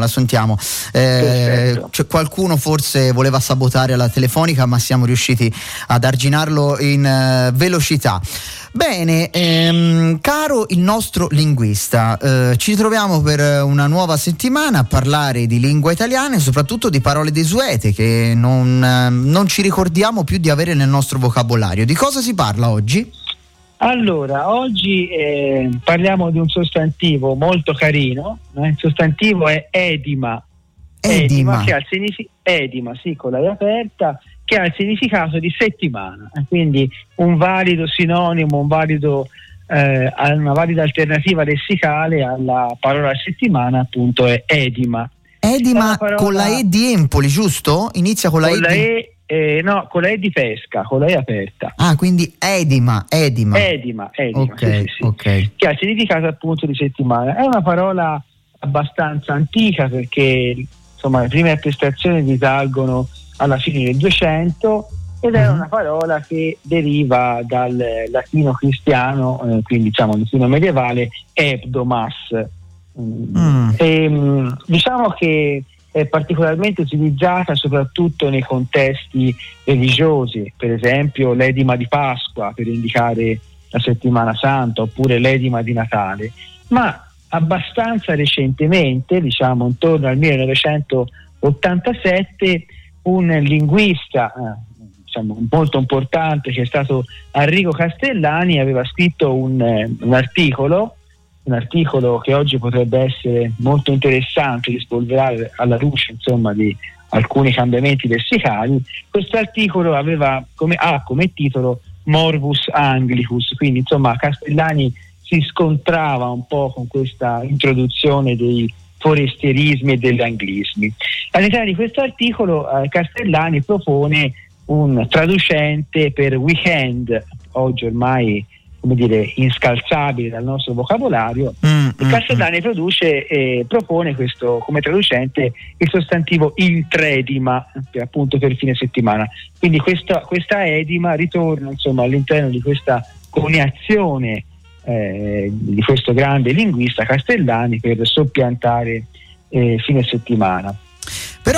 Cioè, qualcuno forse voleva sabotare la telefonica, ma siamo riusciti ad arginarlo in velocità. Bene, caro il nostro linguista, ci troviamo per una nuova settimana a parlare di lingua italiana e soprattutto di parole desuete che non ci ricordiamo più di avere nel nostro vocabolario. Di cosa si parla oggi? Allora, oggi parliamo di un sostantivo molto carino, no? Il sostantivo è edima. Edima che ha il edima, sì, con la I aperta, che ha il significato di settimana, quindi un valido sinonimo, una valida alternativa lessicale alla parola settimana, appunto, è edima. Edima con la E di Empoli, giusto? Inizia con la E di... no, con la E di pesca, con la E aperta. Ah, quindi edima. Okay, sì. Okay. Che ha il significato appunto di settimana. È una parola abbastanza antica perché insomma le prime attestazioni risalgono alla fine del 200 ed è una parola che deriva dal latino cristiano, quindi diciamo latino medievale, hebdomas. Diciamo che è particolarmente utilizzata soprattutto nei contesti religiosi, per esempio l'edima di Pasqua per indicare la settimana santa, oppure l'edima di Natale, ma abbastanza recentemente, diciamo intorno al 1987, un linguista diciamo molto importante che è stato Arrigo Castellani aveva scritto un articolo che oggi potrebbe essere molto interessante di spolverare alla luce insomma di alcuni cambiamenti lessicali. Questo articolo aveva come titolo Morbus Anglicus, quindi insomma Castellani si scontrava un po' con questa introduzione dei forestierismi e degli anglismi. All'interno di questo articolo Castellani propone un traducente per weekend, oggi ormai come dire inscalzabile dal nostro vocabolario, e Castellani propone questo come traducente il sostantivo intredima, appunto per fine settimana. Quindi questa edima ritorna insomma all'interno di questa coniazione di questo grande linguista Castellani per soppiantare fine settimana. Però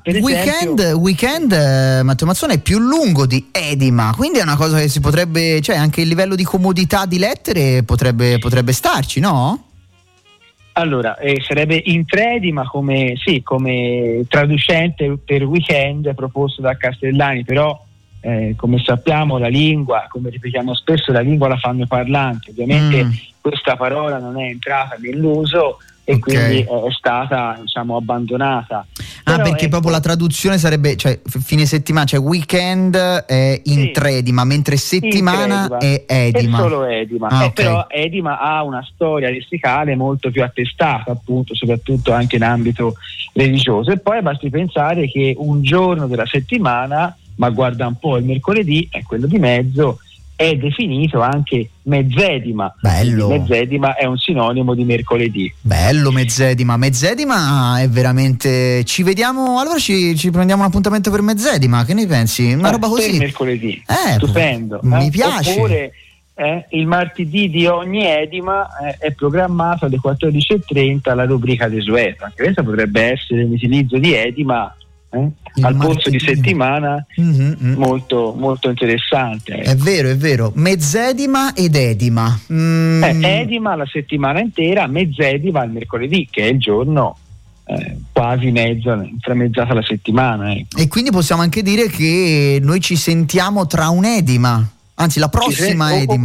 weekend Matteo Mazzone è più lungo di edima, quindi è una cosa che si potrebbe, cioè anche il livello di comodità di lettere potrebbe starci, no? Allora, sarebbe intredima come traducente per weekend proposto da Castellani, però come sappiamo la lingua, come ripetiamo spesso, la lingua la fanno i parlanti, ovviamente questa parola non è entrata nell'uso e quindi è stata diciamo abbandonata. Però perché proprio la traduzione sarebbe, cioè fine settimana, cioè weekend è intredima, mentre settimana è edima. È solo edima. Però edima ha una storia lessicale molto più attestata, appunto, soprattutto anche in ambito religioso. E poi basti pensare che un giorno della settimana, ma guarda un po', il mercoledì è quello di mezzo, è definito anche mezzedima. Bello. Mezzedima è un sinonimo di mercoledì. Bello mezzedima è veramente. Ci vediamo, allora ci prendiamo un appuntamento per mezzedima, che ne pensi? Una roba così. Per mercoledì. Stupendo. Mi piace. Oppure il martedì di ogni edima è programmato alle 14:30 la rubrica desueta. Anche questa potrebbe essere un utilizzo di edima al posto di settimana molto molto interessante. È vero, mezzedima ed edima. Edima la settimana intera, mezzedima il mercoledì, che è il giorno quasi inframmezzata la settimana. E quindi possiamo anche dire che noi ci sentiamo tra un'edima. Anzi, la prossima edima.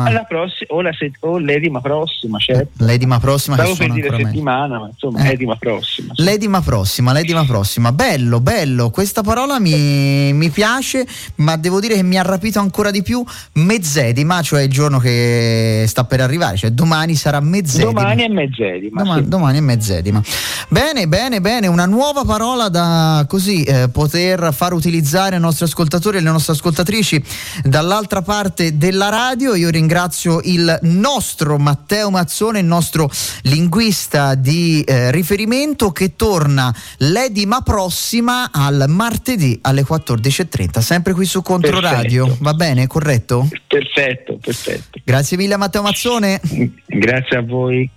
O l'edima prossima, certo. L'edima prossima. Stavo per dire settimana, ma insomma, edima prossima. L'edima prossima. Bello. Questa parola mi piace, ma devo dire che mi ha rapito ancora di più. Mezzedima, cioè il giorno che sta per arrivare, cioè domani sarà mezzedima. Domani è mezzedima. Domani è mezzedima. Bene, una nuova parola da così poter far utilizzare ai nostri ascoltatori e alle nostre ascoltatrici dall'altra parte frequenze della radio. Io ringrazio il nostro Matteo Mazzone, il nostro linguista di riferimento, che torna l'edima prossima al martedì alle 14.30, sempre qui su Controradio. Va bene, corretto? Perfetto. Grazie mille a Matteo Mazzone. Grazie a voi.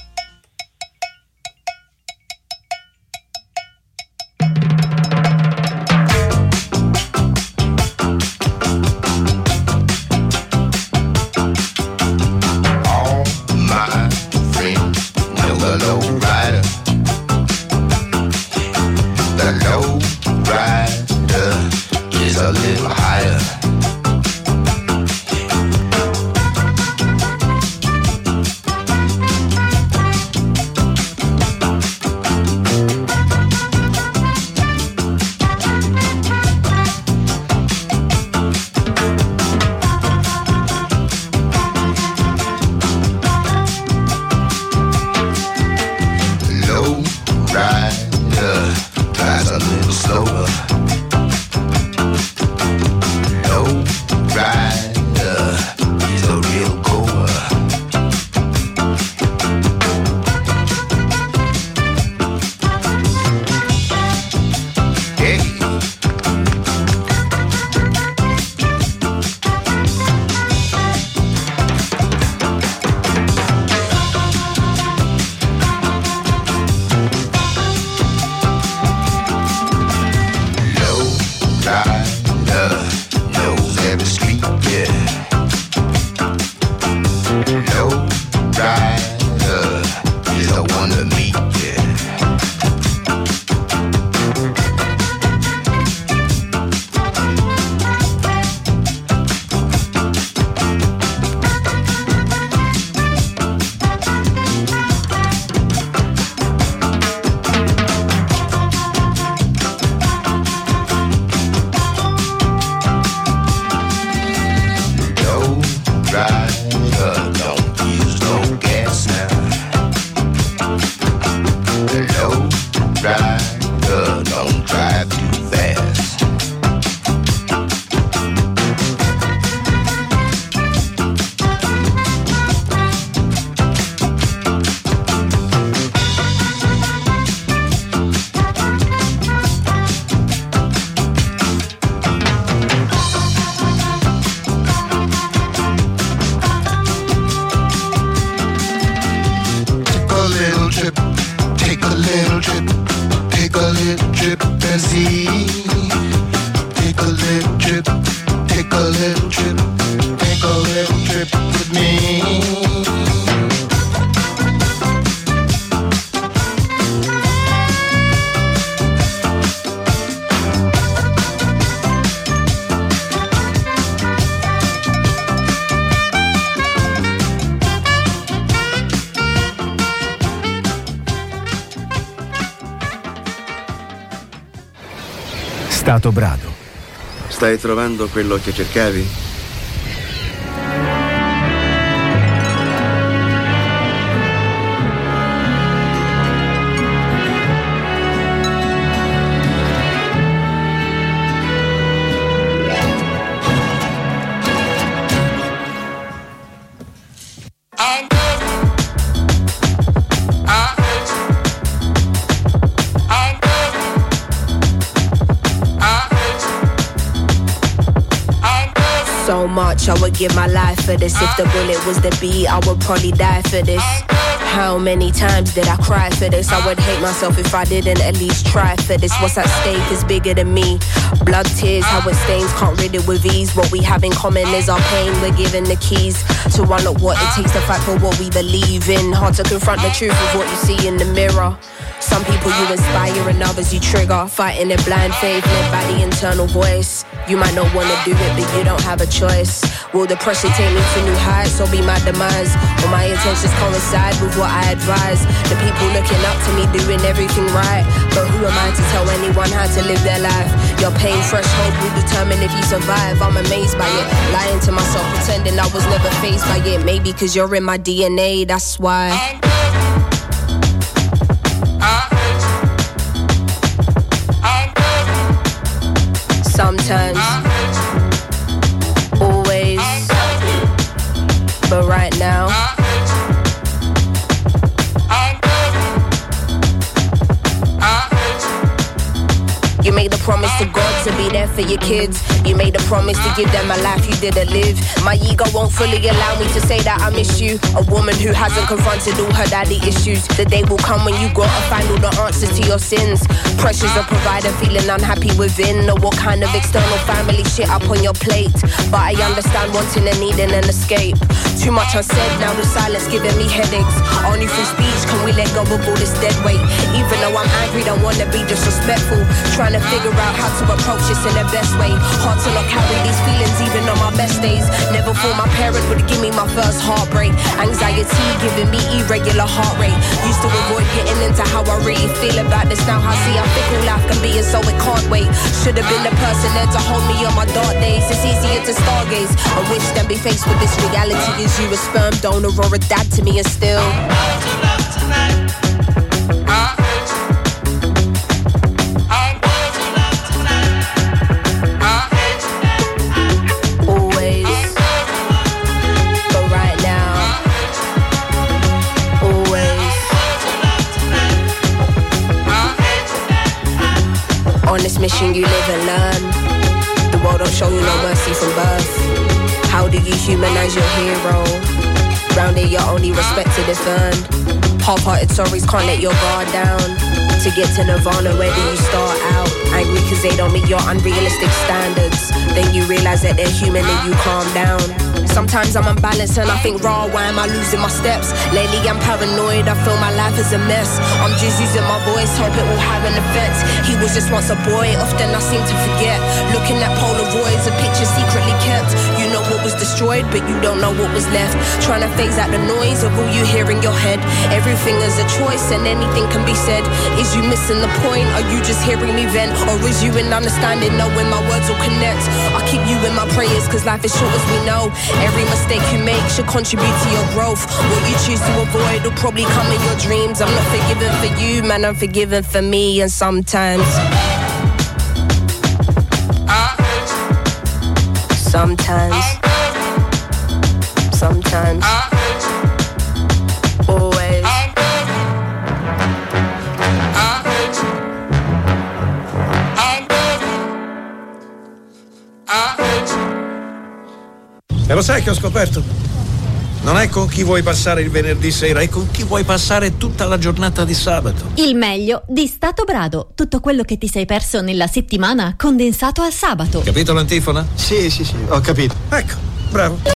A little higher. Low rider drives a little slower. Stato Brado. Stai trovando quello che cercavi? So much, I would give my life for this. If the bullet was the beat, I would probably die for this. How many times did I cry for this? I would hate myself if I didn't at least try for this. What's at stake is bigger than me. Blood, tears, how it stains, can't rid it with ease. What we have in common is our pain. We're given the keys to unlock what it takes to fight for what we believe in. Hard to confront the truth of what you see in the mirror. Some people you inspire and others you trigger. Fighting in blind faith led by the internal voice. You might not want to do it, but you don't have a choice. Will the pressure take me to new heights or be my demise? Will my intentions coincide with what I advise? The people looking up to me doing everything right, but who am I to tell anyone how to live their life? Your pain threshold will determine if you survive. I'm amazed by it, lying to myself, pretending I was never faced by it. Maybe cause you're in my DNA, that's why. Sometimes, always. there for your kids. You made a promise to give them a life you didn't live. My ego won't fully allow me to say that I miss you. A woman who hasn't confronted all her daddy issues. The day will come when you gotta find all the answers to your sins. Pressures of provider, feeling unhappy within. Or what kind of external family shit up on your plate. But I understand wanting and needing an escape. Too much unsaid, now the silence giving me headaches. Only through speech can we let go of all this dead weight. Even though I'm angry, don't wanna be disrespectful. Trying to figure out how to approach this in the best way. Hard to not carry these feelings even on my best days. Never thought my parent would give me my first heartbreak. Anxiety giving me irregular heart rate. Used to avoid getting into how I really feel about this. Now I see how fickle life can be, and so it can't wait. Should have been the person there to hold me on my dark days. It's easier to stargaze and wish than be faced with this reality. Is you a sperm donor or a dad to me, and still on this mission you live and learn. The world don't show you no mercy from birth. How do you humanize your hero? Round here you're only respected if earned. Half-hearted sorries can't let your guard down. To get to Nirvana, where do you start out? Angry cause they don't meet your unrealistic standards. Then you realize that they're human and you calm down. Sometimes I'm unbalanced and I think, raw, why am I losing my steps? Lately I'm paranoid, I feel my life is a mess. I'm just using my voice, hope it will have an effect. He was just once a boy, often I seem to forget. Looking at Polaroids, a picture secretly kept. You know what was destroyed, but you don't know what was left. Trying to phase out the noise of all you hear in your head. Everything is a choice and anything can be said. Is you missing the point? Are you just hearing me vent? Or is you in understanding, knowing my words will connect? I keep you in my prayers, cause life is short as we know. Every mistake you make should contribute to your growth. What you choose to avoid will probably come in your dreams. I'm not forgiven for you, man, I'm forgiven for me. And sometimes always. E lo sai che ho scoperto? Non è con chi vuoi passare il venerdì sera, è con chi vuoi passare tutta la giornata di sabato. Il meglio di Stato Brado. Tutto quello che ti sei perso nella settimana condensato al sabato. Capito l'antifona? Sì, ho capito. Ecco, bravo.